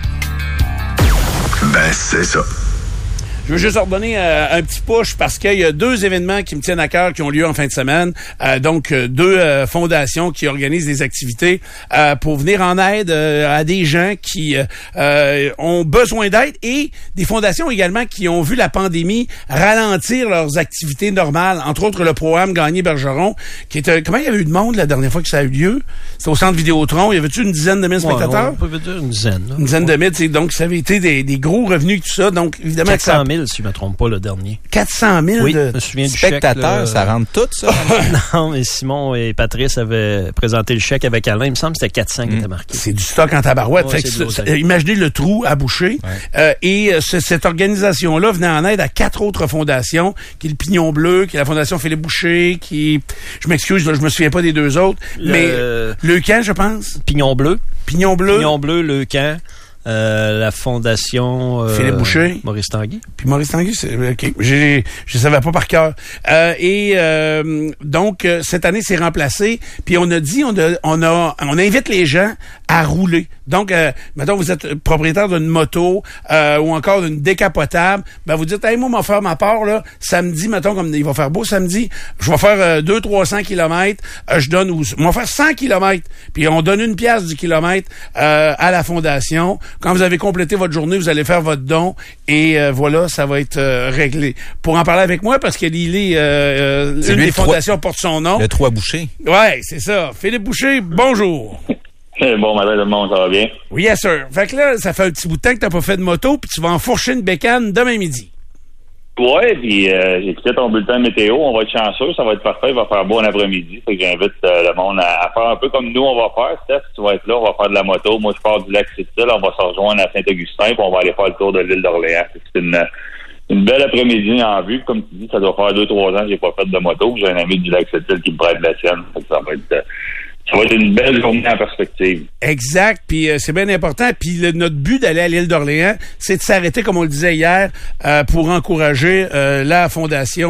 Ben, c'est ça. Je veux juste leur donner un petit push parce qu'il y a 2 événements qui me tiennent à cœur qui ont lieu en fin de semaine. Donc, 2 fondations qui organisent des activités pour venir en aide à des gens qui ont besoin d'aide et des fondations également qui ont vu la pandémie ralentir leurs activités normales. Entre autres, le programme Gagné-Bergeron qui est... Comment il y avait eu de monde la dernière fois que ça a eu lieu? C'était au Centre Vidéotron. Il y avait-tu une dizaine de mille spectateurs? On peut dire une dizaine. Là. Une dizaine de mille. Donc, ça avait été des gros revenus et tout ça. Donc, évidemment... 400 000. Si je ne me trompe pas, le dernier. 400 000 oui, je me souviens du spectateurs, chèque, ça rentre tout, ça? Non, mais Simon et Patrice avaient présenté le chèque avec Alain. Il me semble que c'était 400 qui était marqué. C'est du stock en tabarouette. Ouais, imaginez le trou à boucher. Ouais. Et cette organisation-là venait en aide à 4 autres fondations, qui est le Pignon Bleu, qui est la Fondation Philippe Boucher, qui... Je m'excuse, là, je me souviens pas des 2 autres. Mais le camp, je pense. Pignon Bleu. Pignon Bleu. Pignon Bleu, le camp. La fondation Philippe Boucher, Maurice Tanguy. Puis Maurice Tanguy, c'est OK. Je savais pas par cœur. Donc cette année c'est remplacé. Puis on a dit on invite les gens à rouler. Donc, mettons, vous êtes propriétaire d'une moto ou encore d'une décapotable, ben vous dites, hey, moi, on va faire ma part, là, samedi, mettons, comme il va faire beau samedi, je vais faire 200-300 kilomètres, je donne, on va faire 100 kilomètres, puis on donne 1 piastre du kilomètre à la Fondation. Quand vous avez complété votre journée, vous allez faire votre don, et voilà, ça va être réglé. Pour en parler avec moi, parce que une des fondations porte son nom. Le 3 Boucher. Ouais, c'est ça. Philippe Boucher, bonjour. Bon matin tout le monde, ça va bien? Oui, yes sir. Fait que là, ça fait un petit bout de temps que t'as pas fait de moto, puis tu vas enfourcher une bécane demain midi. Ouais, puis j'ai écouté ton bulletin météo, on va être chanceux, ça va être parfait, il va faire beau en après-midi. Fait que j'invite le monde à faire un peu comme nous on va faire. Steph, tu vas être là, on va faire de la moto. Moi, je pars du lac Sept-Îles, on va se rejoindre à Saint-Augustin, puis on va aller faire le tour de l'île d'Orléans. C'est une belle après-midi en vue. Comme tu dis, ça doit faire 2-3 ans que j'ai pas fait de moto. J'ai un ami du lac Sept-Îles qui me prête la sienne. Fait que ça va être une belle journée en perspective. Exact, puis c'est bien important. Puis notre but d'aller à l'île d'Orléans, c'est de s'arrêter, comme on le disait hier, pour encourager la Fondation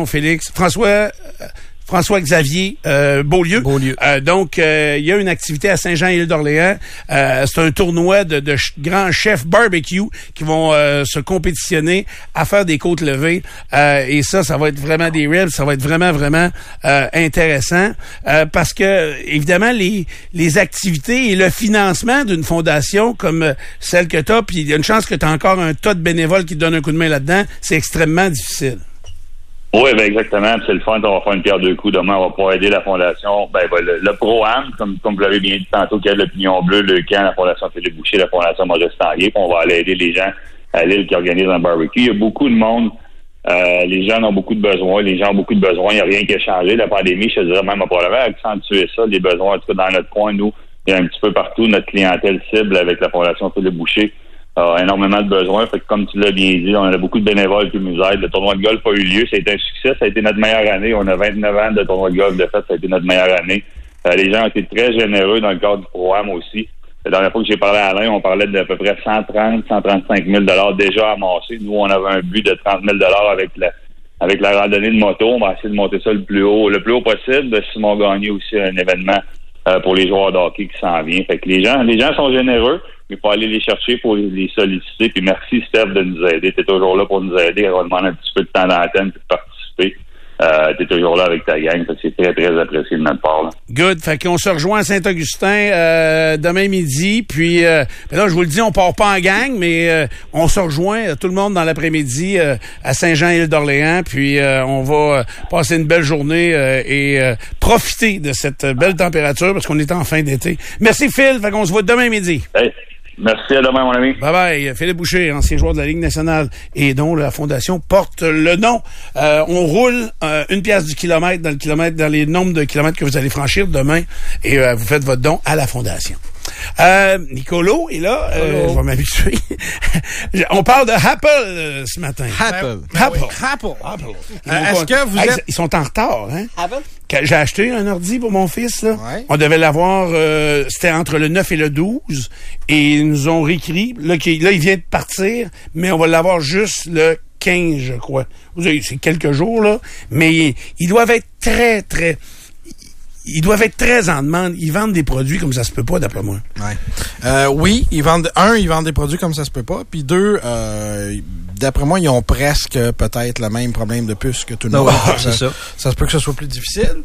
François-Xavier Beaulieu. Donc, il y a une activité à Saint-Jean-Île-d'Orléans. C'est un tournoi de grands chefs barbecue qui vont se compétitionner à faire des côtes levées. Et ça va être vraiment des ribs. Ça va être vraiment, vraiment intéressant. Parce que, évidemment, les activités et le financement d'une fondation comme celle que tu as, puis il y a une chance que tu as encore un tas de bénévoles qui te donnent un coup de main là-dedans, c'est extrêmement difficile. Oui, ben exactement. C'est le fun, on va faire une pierre deux coups. Demain, on va pouvoir aider la Fondation, le Pro-Am, comme vous l'avez bien dit tantôt, qui aide le Pignon Bleu, le camp, la Fondation Philippe Boucher, la Fondation Maurice Tanguay, puis on va aller aider les gens à l'île qui organisent un barbecue. Il y a beaucoup de monde. Les gens ont beaucoup de besoins. Il n'y a rien qui a changé. La pandémie, je te dirais même, a probablement accentué ça, les besoins. En tout cas, dans notre coin, nous, il y a un petit peu partout notre clientèle cible avec la Fondation Philippe Boucher. Énormément de besoins. Fait que comme tu l'as bien dit, on a beaucoup de bénévoles qui nous aident. Le tournoi de golf a eu lieu. Ça a été un succès. Ça a été notre meilleure année. On a 29 ans de tournoi de golf de fait. Ça a été notre meilleure année. Les gens ont été très généreux dans le cadre du programme aussi. La dernière fois que j'ai parlé à Alain, on parlait d'à peu près 135 000 déjà amassés. Nous, on avait un but de 30 000 avec la randonnée de moto. On va essayer de monter ça le plus haut possible. Simon Gagné aussi un événement pour les joueurs de hockey qui s'en vient. Fait que les gens sont généreux. Il faut aller les chercher, il faut les solliciter. Puis merci, Steph, de nous aider. Tu es toujours là pour nous aider. On va demander un petit peu de temps d'antenne pour participer. Tu es toujours là avec ta gang. C'est très, très apprécié de notre part. Là. Good. Fait qu'on se rejoint à Saint-Augustin demain midi. Puis là, je vous le dis, on part pas en gang, mais on se rejoint tout le monde dans l'après-midi à Saint-Jean-Île-d'Orléans. Puis on va passer une belle journée et profiter de cette belle température parce qu'on est en fin d'été. Merci, Phil. Fait qu'on se voit demain midi. Hey. Merci, à demain, mon ami. Bye-bye. Philippe Boucher, ancien joueur de la Ligue nationale et dont la Fondation porte le nom. On roule 1 piastre du kilomètre dans les nombres de kilomètres que vous allez franchir demain et vous faites votre don à la Fondation. Nicolo est là. Je vais m'habituer. On parle de Apple ce matin. Apple. Est-ce que vous êtes... Ils sont en retard, hein? Apple? J'ai acheté un ordi pour mon fils, là. Ouais. On devait l'avoir, c'était entre le 9 et le 12, et ils nous ont réécrit. Là, il vient de partir, mais on va l'avoir juste le 15, je crois. C'est quelques jours, là, mais ils doivent être très, très... Ils doivent être très en demande. Ils vendent des produits comme ça se peut pas, d'après moi. Ouais. Oui, ils vendent des produits comme ça se peut pas. Puis 2, d'après moi, ils ont presque peut-être le même problème de puce que tout le monde. C'est ça. Ça se peut que ce soit plus difficile.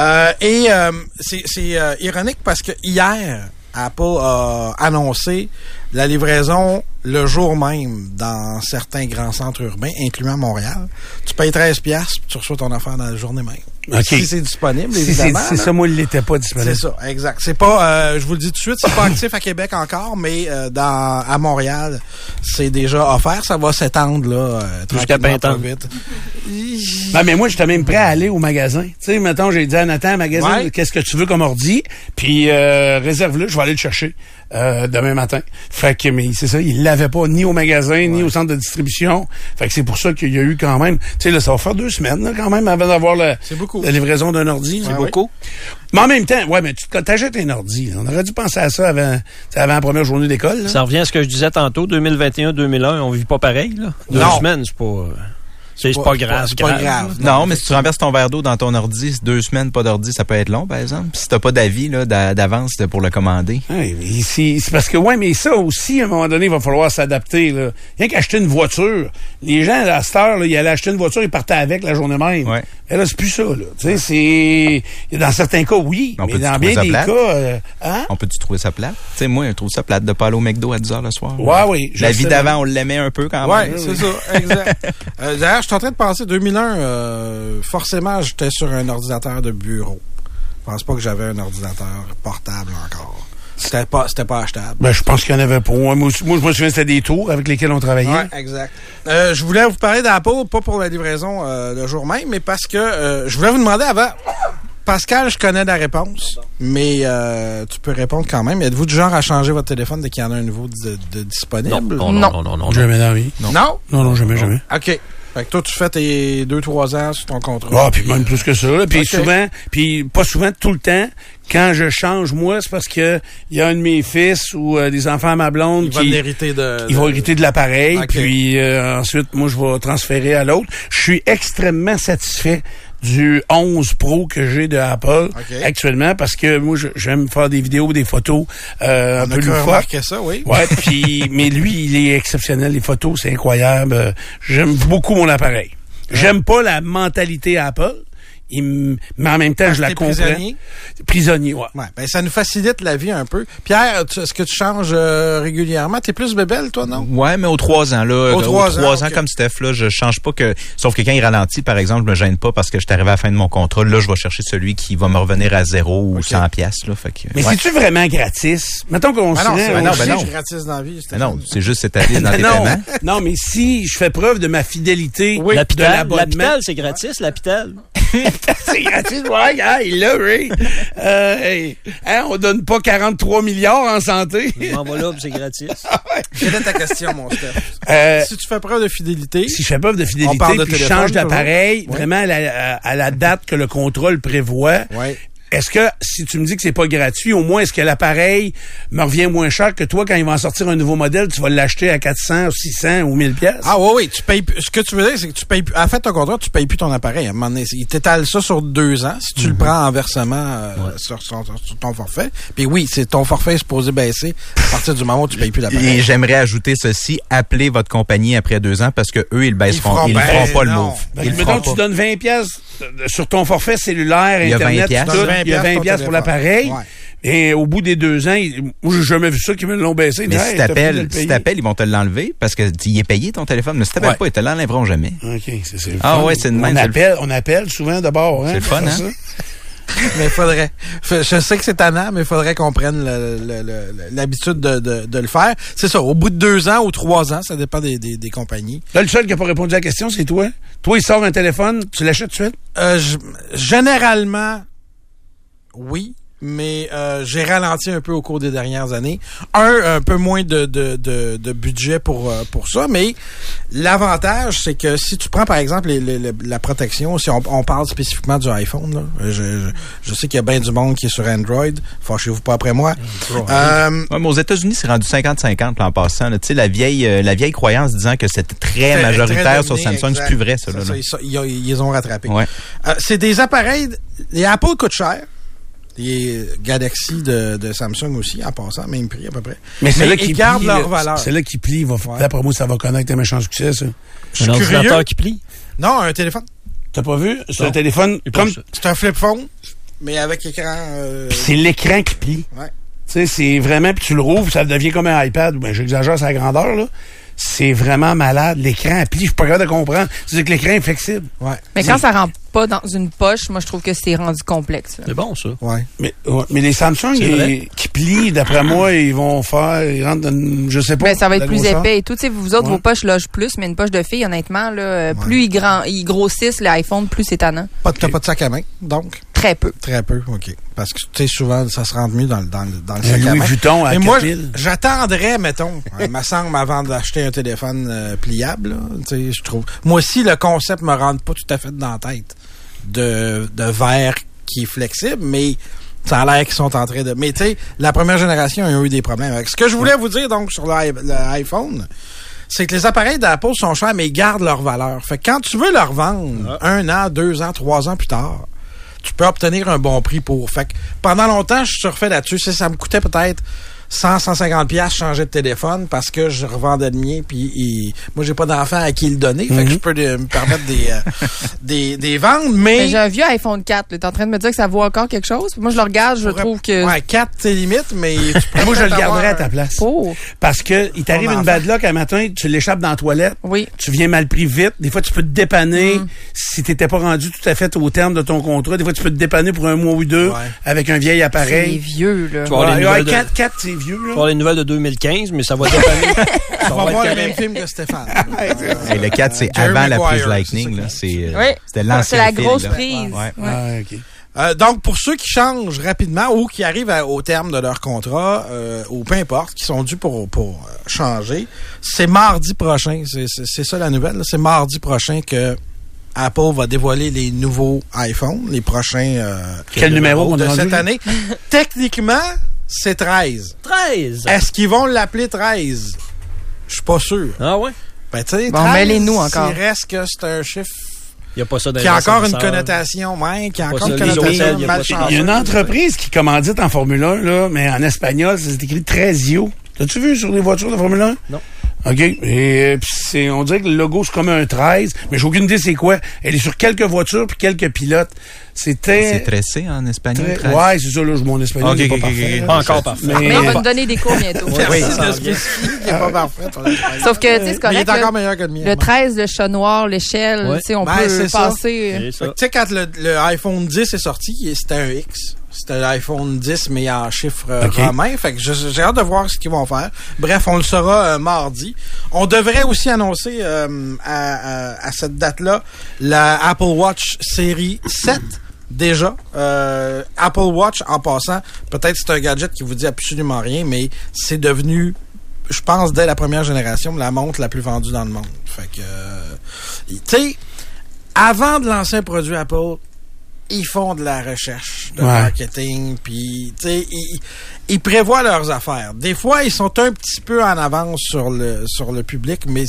C'est ironique parce que hier, Apple a annoncé la livraison le jour même dans certains grands centres urbains, incluant Montréal. Tu payes 13$, puis tu reçois ton affaire dans la journée même. Okay. Si c'est disponible, évidemment. C'est ça, moi, il l'était pas disponible. C'est ça, exact. C'est pas, je vous le dis tout de suite, c'est pas actif à Québec encore, mais à Montréal, c'est déjà offert. Ça va s'étendre là jusqu'à Pintan. Ben, mais moi, j'étais même prêt à aller au magasin. Tu sais, mettons, j'ai dit à Nathan, magasin, qu'est-ce que tu veux comme ordi? Puis réserve-le, je vais aller le chercher demain matin. Fait que, mais c'est ça, il l'avait pas ni au magasin, ni au centre de distribution. Fait que c'est pour ça qu'il y a eu quand même, tu sais, là, ça va faire 2 semaines, là, quand même, avant d'avoir la livraison d'un ordi. C'est beaucoup. Mais en même temps, mais quand t'achètes un ordi, on aurait dû penser à ça avant la première journée d'école. Là. Ça revient à ce que je disais tantôt, 2021-2001, on vit pas pareil, là. 2 semaines, c'est pas... C'est pas grave. C'est pas grave. Non, mais si tu renverses ton verre d'eau dans ton ordi, 2 semaines, pas d'ordi, ça peut être long, par exemple. Puis si t'as pas d'avis là, d'avance pour le commander. Oui, mais c'est parce que, mais ça aussi, à un moment donné, il va falloir s'adapter. Là. Rien qu'acheter une voiture. Les gens, à cette heure, là, ils allaient acheter une voiture, ils partaient avec la journée même. Ouais. Et là, c'est plus ça. Là. Tu sais, c'est... Dans certains cas, oui, mais dans bien des cas... On peut-tu trouver ça plate? Tu sais, moi, je trouve ça plate de pas aller au McDo à 10h le soir. Ouais, oui. La vie d'avant, on l'aimait un peu quand même. Oui, c'est ça, exact. D'ailleurs, je suis en train de penser, 2001, forcément, j'étais sur un ordinateur de bureau. Je pense pas que j'avais un ordinateur portable encore. C'était pas achetable. Ben, je pense qu'il y en avait pas. Moi, je me souviens, c'était des tours avec lesquels on travaillait. Oui, exact. Je voulais vous parler d'Apple, pas pour la livraison le jour même, mais parce que je voulais vous demander avant... Pascal, je connais la réponse, mais tu peux répondre quand même. Êtes-vous du genre à changer votre téléphone dès qu'il y en a un nouveau de disponible? Non. Jamais dans la vie. Non, jamais. OK. Fait que toi, tu fais tes 2-3 ans sur ton contrat. Ah, puis même plus que ça. Là. Puis souvent, puis pas souvent, tout le temps, quand je change, moi, c'est parce que il y a un de mes fils ou des enfants à ma blonde qui vont hériter de l'appareil. Okay. Puis ensuite, moi, je vais transférer à l'autre. Je suis extrêmement satisfait du 11 Pro que j'ai de Apple actuellement parce que moi j'aime faire des vidéos, des photos un peu loufoques. On a remarqué ça, oui. Ouais, puis mais lui il est exceptionnel, les photos c'est incroyable. J'aime beaucoup mon appareil. J'aime pas la mentalité Apple. Mais en même temps, je la comprends. Prisonnier, ouais. Ben, ça nous facilite la vie un peu. Pierre, est-ce que tu changes régulièrement? T'es plus bébelle, toi, non? Ouais, mais aux 3 ans, là. Aux 3 ans, comme Steph, là, je change pas que, sauf que quand il ralentit, par exemple, je me gêne pas parce que je suis arrivé à la fin de mon contrat. Là, je vais chercher celui qui va me revenir à 0 ou 100 piastres, là. Fait que, mais c'est-tu vraiment gratis? Mettons qu'on se non, c'est gratis dans la vie. Non, c'est juste établi dans tes paiements. Non, mais si je fais preuve de ma fidélité de l'abonnement. L'hôpital, c'est gratis, l'hôpital. C'est gratis, ouais, il l'a, Ray. On donne pas 43 milliards en santé. On va là, c'est gratis. Quelle est ta question, mon Steph? Si tu fais preuve de fidélité. Si je fais preuve de fidélité, puis je change d'appareil, vraiment à la date que le contrat le prévoit. Ouais. Est-ce que, si tu me dis que c'est pas gratuit, au moins, est-ce que l'appareil me revient moins cher que toi, quand il va en sortir un nouveau modèle, tu vas l'acheter à 400, 600 ou 1000 pièces? Ah oui, tu payes, ce que tu veux dire, c'est que tu payes, à la fin de ton contrat, tu payes plus ton appareil. À un moment donné, il t'étale ça sur 2 ans, si tu le prends en versement, sur ton forfait. Puis oui, c'est ton forfait est supposé baisser à partir du moment où tu payes plus l'appareil. Et j'aimerais ajouter ceci, appelez votre compagnie après 2 ans parce que eux, ils feront pas le move. Mettons, tu donnes 20 pièces sur ton forfait cellulaire, Internet, tout, il y a 20 pièces pour l'appareil. Ouais. Et au bout des 2 ans, moi, j'ai jamais vu ça qu'ils me l'ont baissé. Mais si t'appelles, ils vont te l'enlever parce que il est payé ton téléphone. Mais si t'appelles pas, ils te l'enlèveront jamais. OK, c'est ah ouais, c'est une même. On appelle souvent d'abord. C'est le fun, hein? Mais il faudrait. Je sais que c'est tannant, mais il faudrait qu'on prenne l'habitude de le faire. C'est ça, au bout de 2 ans ou 3 ans, ça dépend des compagnies. Là, le seul qui n'a pas répondu à la question, c'est toi. Toi, il sort un téléphone, tu l'achètes tout de suite? Généralement, oui. Mais j'ai ralenti un peu au cours des dernières années. Un peu moins de budget pour ça, mais l'avantage, c'est que si tu prends, par exemple, la protection, si on parle spécifiquement du iPhone, là, je sais qu'il y a bien du monde qui est sur Android. Fâchez-vous pas après moi. Mais aux États-Unis, c'est rendu 50-50 en passant. Tu sais, la vieille croyance disant que c'était très majoritaire sur Samsung, c'est plus vrai, ça. Ils les ont rattrapés. Ouais. C'est des appareils... Les Apple coûtent cher. Les Galaxy de Samsung aussi, en passant, même prix à peu près. Mais c'est là qui gardent leur valeur. C'est là qui plie. D'après moi, ça va connaître un méchant succès, ça. Un ordinateur qui plie? Non, un téléphone. T'as pas vu? C'est un téléphone comme... C'est un flip phone, mais avec écran... C'est l'écran qui plie. Ouais. Tu sais, c'est vraiment... Puis tu le rouvres, ça devient comme un iPad. Ben, j'exagère sa grandeur, là. C'est vraiment malade. L'écran plie, je suis pas capable de comprendre. C'est que l'écran est flexible. Ouais. Mais quand ça rentre pas dans une poche, moi, je trouve que c'est rendu complexe. C'est bon, ça. Ouais. Mais les Samsung qui plient, d'après moi, ils rentrent dans, je sais pas. Ben, ça va être plus épais et tout. Tu sais, vous autres, vos poches logent plus, mais une poche de fille, honnêtement, là, plus ils grossissent l'iPhone, plus c'est tannant. T'as pas de sac à main, donc? Très peu. Très peu, OK. Parce que, tu sais, souvent, ça se rentre mieux dans le sac à main. Louis Vuitton à 4 000. Moi, j'attendrais, mettons, me semble, avant d'acheter un téléphone pliable, tu sais, je trouve. Moi aussi, le concept me rentre pas tout à fait dans la tête de verre qui est flexible, mais ça a l'air qu'ils sont en train de... Mais tu sais, la première génération a eu des problèmes avec. Ce que je voulais vous dire, donc, sur l'iPhone, c'est que les appareils d'Apple sont chers, mais ils gardent leur valeur. Fait que quand tu veux leur vendre 1 an, 2 ans, 3 ans plus tard, tu peux obtenir un bon prix pour. Fait que pendant longtemps, je surfais là-dessus. Ça me coûtait peut-être 100-150$ changer de téléphone parce que je revendais le mien, puis moi, j'ai pas d'enfant à qui le donner. Fait que je peux me permettre des ventes, mais j'ai un vieux iPhone 4. T'es en train de me dire que ça vaut encore quelque chose? Moi, je le regarde, je trouve que... Ouais, 4, c'est limite, mais... Moi, je le garderais à ta place. Parce que il t'arrive une bad luck un matin, tu l'échappes dans la toilette. Oui. Tu viens mal pris vite. Des fois, tu peux te dépanner si t'étais pas rendu tout à fait au terme de ton contrat. Des fois, tu peux te dépanner pour 1 mois ou 2 avec un vieil appareil. C'est vieux, là. Tu vas avoir les 4, c'est vieux, là. Tu vas avoir les nouvelles de 2015, mais ça va dépanner. Ça va voir le même film que Stéphane. Le 4, c'est avant la prise Lightning. Là. C'était l'ancien c'est la fil, grosse là. prise. Donc, pour ceux qui changent rapidement ou qui arrivent au terme de leur contrat, ou peu importe, qui sont dus pour changer, c'est mardi prochain. C'est ça la nouvelle. Là. C'est mardi prochain que Apple va dévoiler les nouveaux iPhones, les prochains Quel numéro de cette année. Techniquement, c'est 13. 13! Est-ce qu'ils vont l'appeler 13? Je suis pas sûr. Ah ouais? Ben, tu sais, bon, 13, mêlez-nous encore. il reste que c'est un chiffre Il y a pas ça dans qui a les encore une ascenseurs. connotation, qui a Pas encore ça, une les connotation hôtels, il y a pas malchanceuse. Il y a une entreprise qui commandite en Formule 1, là, mais en espagnol, c'est écrit Trezio. T'as-tu vu sur les voitures de Formule 1? Non. OK. Et puis on dirait que le logo, c'est comme un 13, mais j'ai aucune idée c'est quoi. Elle est sur quelques voitures puis quelques pilotes. C'est tressé en espagnol. Ouais, c'est ça, là, mon espagnol n'est pas parfait. Pas encore parfait. Mais on va nous donner des cours bientôt. Oui, ça se spécifie qu'il n'est pas parfait. Sauf que, tu sais, c'est correct. Mais il est encore meilleur que le mien. Le 13, le chat noir, l'échelle, tu sais, on peut passer. Tu sais, quand le iPhone 10 est sorti, c'était un X. C'était l'iPhone 10, mais en chiffres romains. Fait que j'ai hâte de voir ce qu'ils vont faire. Bref, on le saura mardi. On devrait aussi annoncer à cette date-là la Apple Watch série 7. Déjà, Apple Watch, en passant, peut-être c'est un gadget qui vous dit absolument rien, mais c'est devenu, je pense, dès la première génération, la montre la plus vendue dans le monde. Fait que, tu sais, avant de lancer un produit Apple, ils font de la recherche, de marketing, puis tu sais, ils prévoient leurs affaires. Des fois, ils sont un petit peu en avance sur le public, mais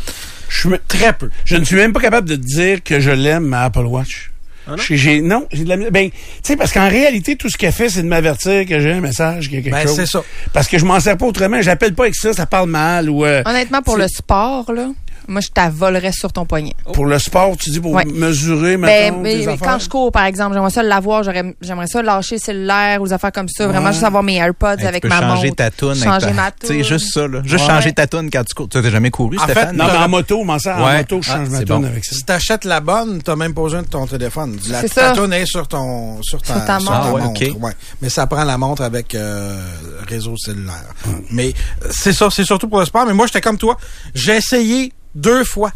très peu. Je ne suis même pas capable de te dire que je l'aime, ma Apple Watch. Ah non? J'ai de la... Ben, tu sais, parce qu'en réalité, tout ce qu'elle fait, c'est de m'avertir que j'ai un message, qu'il y a quelque chose. C'est ça. Parce que je m'en sers pas autrement. J'appelle pas avec ça parle mal ou... Honnêtement, pour le sport, là, moi, je t'avolerais sur ton poignet. Pour le sport, tu dis pour mesurer, mettons, des affaires? Quand je cours, par exemple, j'aimerais ça l'avoir, j'aimerais ça lâcher le cellulaire ou des affaires comme ça. Vraiment, juste avoir mes AirPods avec ma montre. Changer ta toune. Changer ma toune. Tu sais, juste ça, là. Juste changer ta toune quand tu cours. Tu n'as jamais couru, Stéphane? Non, mais en moto, en moto, je change ma toune avec ça. Si t'achètes la bonne, t'as même pas besoin de ton téléphone. Ta toune est sur ta montre. Ouais. Mais ça prend la montre avec réseau cellulaire. Mais c'est ça, c'est surtout pour le sport. Mais moi, j'étais comme toi. J'ai essayé 2 fois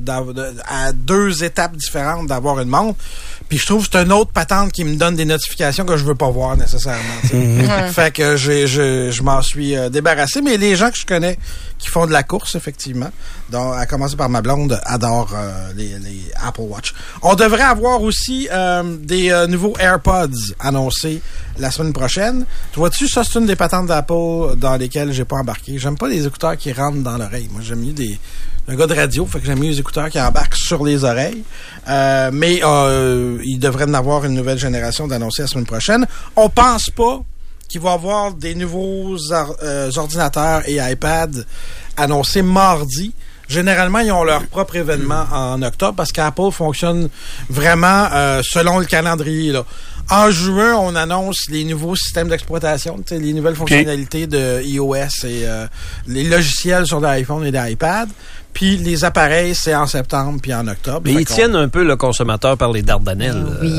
à 2 étapes différentes d'avoir une montre. Puis je trouve que c'est une autre patente qui me donne des notifications que je veux pas voir nécessairement. Fait que je m'en suis débarrassé. Mais les gens que je connais qui font de la course, effectivement, donc à commencer par ma blonde, adorent les Apple Watch. On devrait avoir aussi des nouveaux AirPods annoncés la semaine prochaine. Tu vois-tu, ça c'est une des patentes d'Apple dans lesquelles j'ai pas embarqué. J'aime pas les écouteurs qui rentrent dans l'oreille. Moi, j'aime mieux un gars de radio, fait que j'aime mieux les écouteurs qui embarquent sur les oreilles. Mais il devrait en avoir une nouvelle génération d'annoncer la semaine prochaine. On pense pas qu'il va y avoir des nouveaux ordinateurs et iPads annoncés mardi. Généralement, ils ont leur propre événement en octobre parce qu'Apple fonctionne vraiment selon le calendrier, là. En juin, on annonce les nouveaux systèmes d'exploitation, les nouvelles fonctionnalités de iOS et les logiciels sur des iPhones et des iPads. Puis les appareils, c'est en septembre puis en octobre. Mais ils tiennent un peu le consommateur par les Dardanelles. Oui,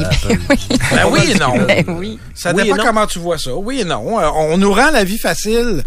oui et non. Oui. Ça dépend comment tu vois ça. Oui et non. On nous rend la vie facile.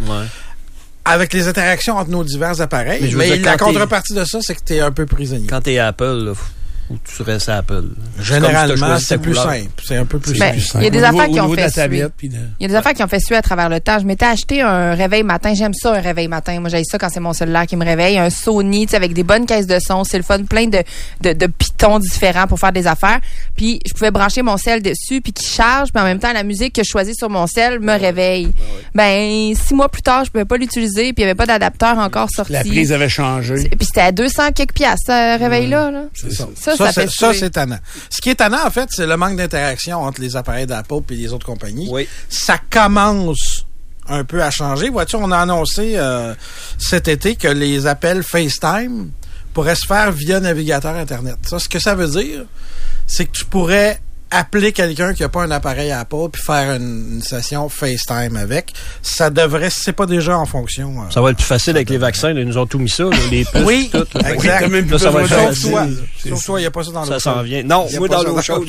Avec les interactions entre nos divers appareils. Mais la contrepartie de ça, c'est que tu es un peu prisonnier. Quand tu es Apple, là, ou tu restes à Apple? Généralement, c'est plus simple. C'est un peu plus simple. Il y a des affaires qui ont fait suer. Il y a des affaires qui ont fait suer à travers le temps. Je m'étais acheté un réveil matin. J'aime ça, un réveil matin. Moi, j'aime ça quand c'est mon cellulaire qui me réveille. Un Sony, tu sais, avec des bonnes caisses de son. C'est le fun. Plein de pitons différents pour faire des affaires. Puis, je pouvais brancher mon cell dessus puis qui charge. Puis en même temps, la musique que je choisis sur mon cell me réveille. Ben, 6 mois plus tard, je pouvais pas l'utiliser. Puis, il y avait pas d'adapteur encore sorti. La prise avait changé. Puis, c'était à 200 quelques piastres, ce réveil-là. Là. C'est ça. Ça, c'est tannant. Ce qui est tannant, en fait, c'est le manque d'interaction entre les appareils d'Apple et les autres compagnies. Oui. Ça commence un peu à changer. Vois-tu, on a annoncé cet été que les appels FaceTime pourraient se faire via navigateur Internet. Ça, ce que ça veut dire, c'est que tu pourrais appeler quelqu'un qui n'a pas un appareil Apple puis faire une session FaceTime avec. Ça devrait, si c'est pas déjà en fonction. Ça va être plus facile avec les vaccins. Ils nous ont tout mis ça, là, les puces. Oui, tout, là. exact. Là, ça va être Sauf toi, il n'y a pas ça dans l'eau chaude. Ça s'en vient. Non, moi, dans l'eau chaude,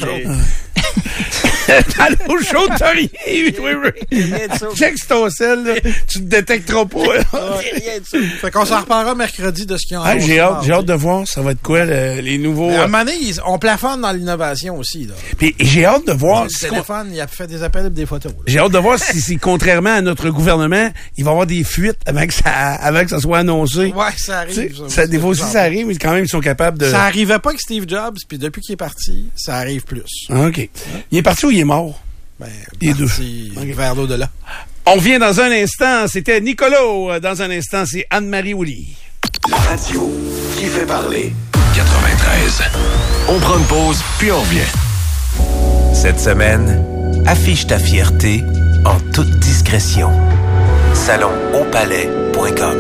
dans l'eau chaude, t'as rien. Oui. Check ton sel, là. Tu te détecteras pas. Rien de ça. Fait qu'on s'en reparlera mercredi de ce qu'ils ont annoncé. J'ai hâte de voir. Ça va être quoi, les nouveaux... À un moment donné, on plafonne dans l'innovation aussi, là. Puis j'ai hâte de voir... Le téléphone, il a fait des appels et des photos. J'ai hâte de voir si contrairement à notre gouvernement, il va y avoir des fuites avant que ça soit annoncé. Ouais, ça arrive. Des fois aussi, ça arrive, mais quand même, ils sont capables de... Ça arrivait pas avec Steve Jobs, puis depuis qu'il est parti, ça arrive plus. OK. Il est parti ou il est mort? Ben, les deux. Vers l'au-delà. On revient dans un instant. C'était Nicolas. Dans un instant, c'est Anne-Marie Ouly. La radio qui fait parler. 93. On prend une pause, puis on revient. Cette semaine, affiche ta fierté en toute discrétion. SalonAuPalais.com.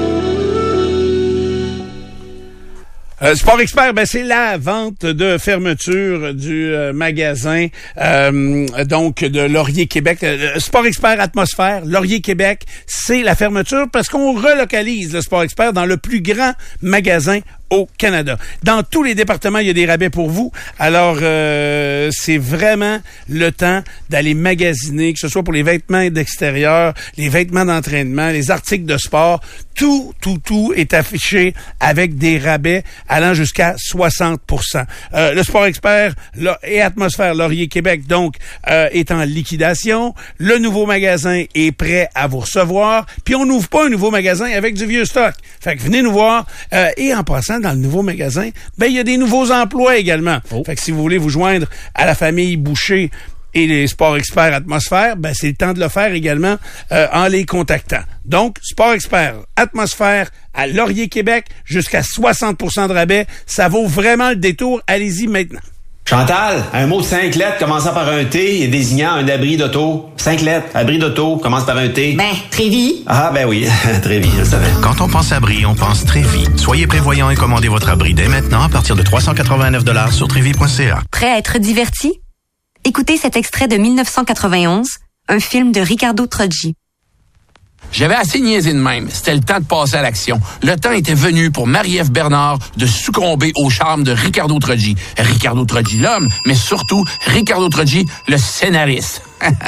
Sport Expert, c'est la vente de fermeture du magasin donc de Laurier Québec. Sport Expert Atmosphère, Laurier Québec, c'est la fermeture parce qu'on relocalise le Sport Expert dans le plus grand magasin au Canada. Dans tous les départements, il y a des rabais pour vous. Alors, c'est vraiment le temps d'aller magasiner, que ce soit pour les vêtements d'extérieur, les vêtements d'entraînement, les articles de sport. Tout est affiché avec des rabais allant jusqu'à 60%. Le Sport Expert et Atmosphère Laurier Québec, donc, est en liquidation. Le nouveau magasin est prêt à vous recevoir. Puis, on n'ouvre pas un nouveau magasin avec du vieux stock. Fait que venez nous voir. Et en passant, dans le nouveau magasin, il y a des nouveaux emplois également. Fait que si vous voulez vous joindre à la famille Boucher et les Sport Experts Atmosphère, c'est le temps de le faire également en les contactant. Donc, Sport Expert Atmosphère à Laurier Québec, jusqu'à 60% de rabais. Ça vaut vraiment le détour. Allez-y maintenant. Chantal, un mot de 5 lettres commençant par un T et désignant un abri d'auto. 5 lettres, abri d'auto, commence par un T. Trévis. Ah, oui, Trévis, je le savais. Quand on pense abri, on pense Trévis. Soyez prévoyant et commandez votre abri dès maintenant à partir de 389$ sur trévis.ca. Prêt à être diverti? Écoutez cet extrait de 1991, un film de Ricardo Troggi. J'avais assez niaisé de même. C'était le temps de passer à l'action. Le temps était venu pour Marie-Ève Bernard de succomber au charme de Ricardo Troggi. Ricardo Troggi, l'homme, mais surtout Ricardo Troggi, le scénariste.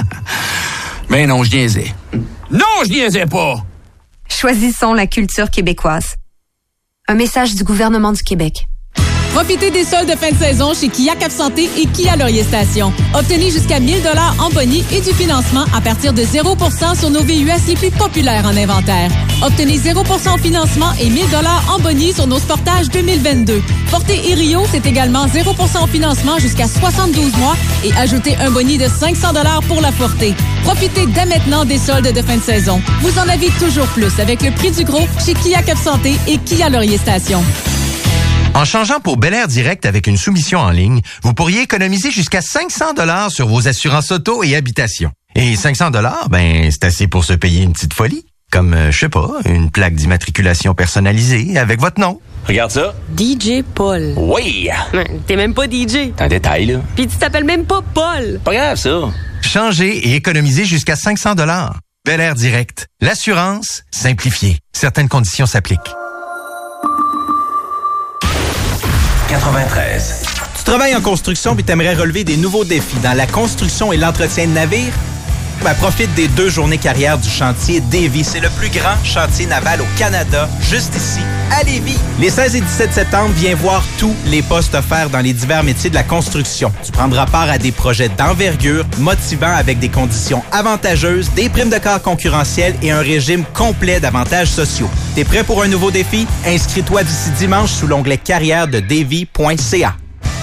Ben non, je niaisais. Non, je niaisais pas! Choisissons la culture québécoise. Un message du gouvernement du Québec. Profitez des soldes de fin de saison chez Kia Cap-Santé et Kia Laurier Station. Obtenez jusqu'à 1 000 $ en boni et du financement à partir de 0% sur nos VUS les plus populaires en inventaire. Obtenez 0% en financement et 1 000 $ en boni sur nos Sportage 2022. Forté et Rio, c'est également 0% en financement jusqu'à 72 mois et ajoutez un boni de 500 $ pour la Forté. Profitez dès maintenant des soldes de fin de saison. Vous en avez toujours plus avec le prix du gros chez Kia Cap-Santé et Kia Laurier Station. En changeant pour Bel Air Direct avec une soumission en ligne, vous pourriez économiser jusqu'à 500 $ sur vos assurances auto et habitation. Et 500 $, c'est assez pour se payer une petite folie. Comme, une plaque d'immatriculation personnalisée avec votre nom. Regarde ça. DJ Paul. Oui! T'es même pas DJ. C'est un détail, là. Puis tu t'appelles même pas Paul. Pas grave, ça. Changez et économisez jusqu'à 500 $. Bel Air Direct. L'assurance simplifiée. Certaines conditions s'appliquent. 93. Tu travailles en construction puis t'aimerais relever des nouveaux défis dans la construction et l'entretien de navires? Profite des 2 journées carrière du chantier Davy. C'est le plus grand chantier naval au Canada, juste ici, à Lévis. Les 16 et 17 septembre, viens voir tous les postes offerts dans les divers métiers de la construction. Tu prendras part à des projets d'envergure, motivants avec des conditions avantageuses, des primes de corps concurrentielles et un régime complet d'avantages sociaux. T'es prêt pour un nouveau défi? Inscris-toi d'ici dimanche sous l'onglet carrière de davy.ca.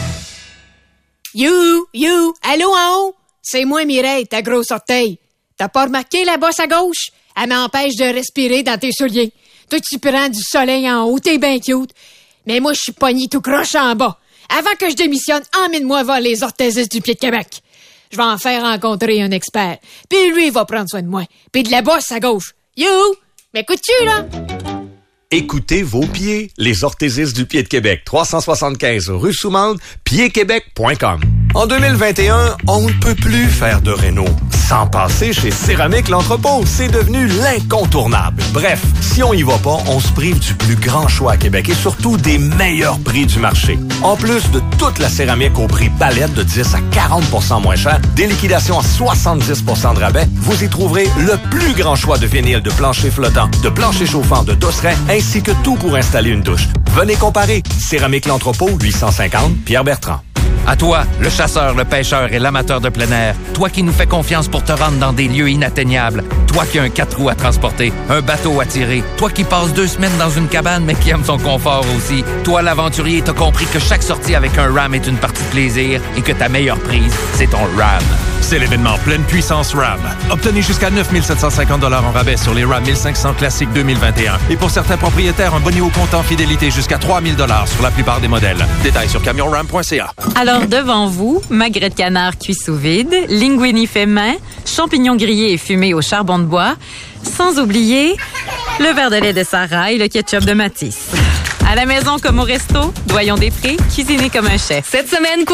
You, allô en haut? C'est moi, Mireille, ta grosse orteil. T'as pas remarqué la bosse à gauche? Elle m'empêche de respirer dans tes souliers. Toi, tu prends du soleil en haut, t'es ben cute. Mais moi, je suis pogné tout croche en bas. Avant que je démissionne, emmène-moi voir les orthésistes du pied de Québec. Je vais en faire rencontrer un expert. Puis lui, il va prendre soin de moi. Puis de la bosse à gauche. You, m'écoutes-tu, là? Écoutez vos pieds, les orthésistes du pied de Québec, 375 rue Soumande, piedquebec.com. En 2021, on ne peut plus faire de réno sans passer chez Céramique l'Entrepôt. C'est devenu l'incontournable. Bref, si on y va pas, on se prive du plus grand choix à Québec et surtout des meilleurs prix du marché. En plus de toute la céramique au prix palette de 10 à 40% moins cher, des liquidations à 70% de rabais, vous y trouverez le plus grand choix de vinyles, de planchers flottants, de planchers chauffants, de dosserains, ainsi que tout pour installer une douche. Venez comparer. Céramique l'Entrepôt, 850 Pierre-Bertrand. À toi, le chasseur, le pêcheur et l'amateur de plein air. Toi qui nous fais confiance pour te rendre dans des lieux inatteignables. Toi qui as un 4 roues à transporter, un bateau à tirer. Toi qui passes 2 semaines dans une cabane mais qui aime son confort aussi. Toi, l'aventurier, t'as compris que chaque sortie avec un RAM est une partie de plaisir et que ta meilleure prise, c'est ton RAM. C'est l'événement Pleine Puissance RAM. Obtenez jusqu'à 9 750 $ en rabais sur les RAM 1500 classiques 2021. Et pour certains propriétaires, un bonus au comptant fidélité jusqu'à 3 000 $ sur la plupart des modèles. Détails sur camionram.ca. Alors devant vous, magret de canard cuit sous vide, linguini fait main, champignons grillés et fumés au charbon de bois, sans oublier le verre de lait de Sarah et le ketchup de Matisse. À la maison comme au resto, Doyon des Prés, cuisiner comme un chef. Cette semaine,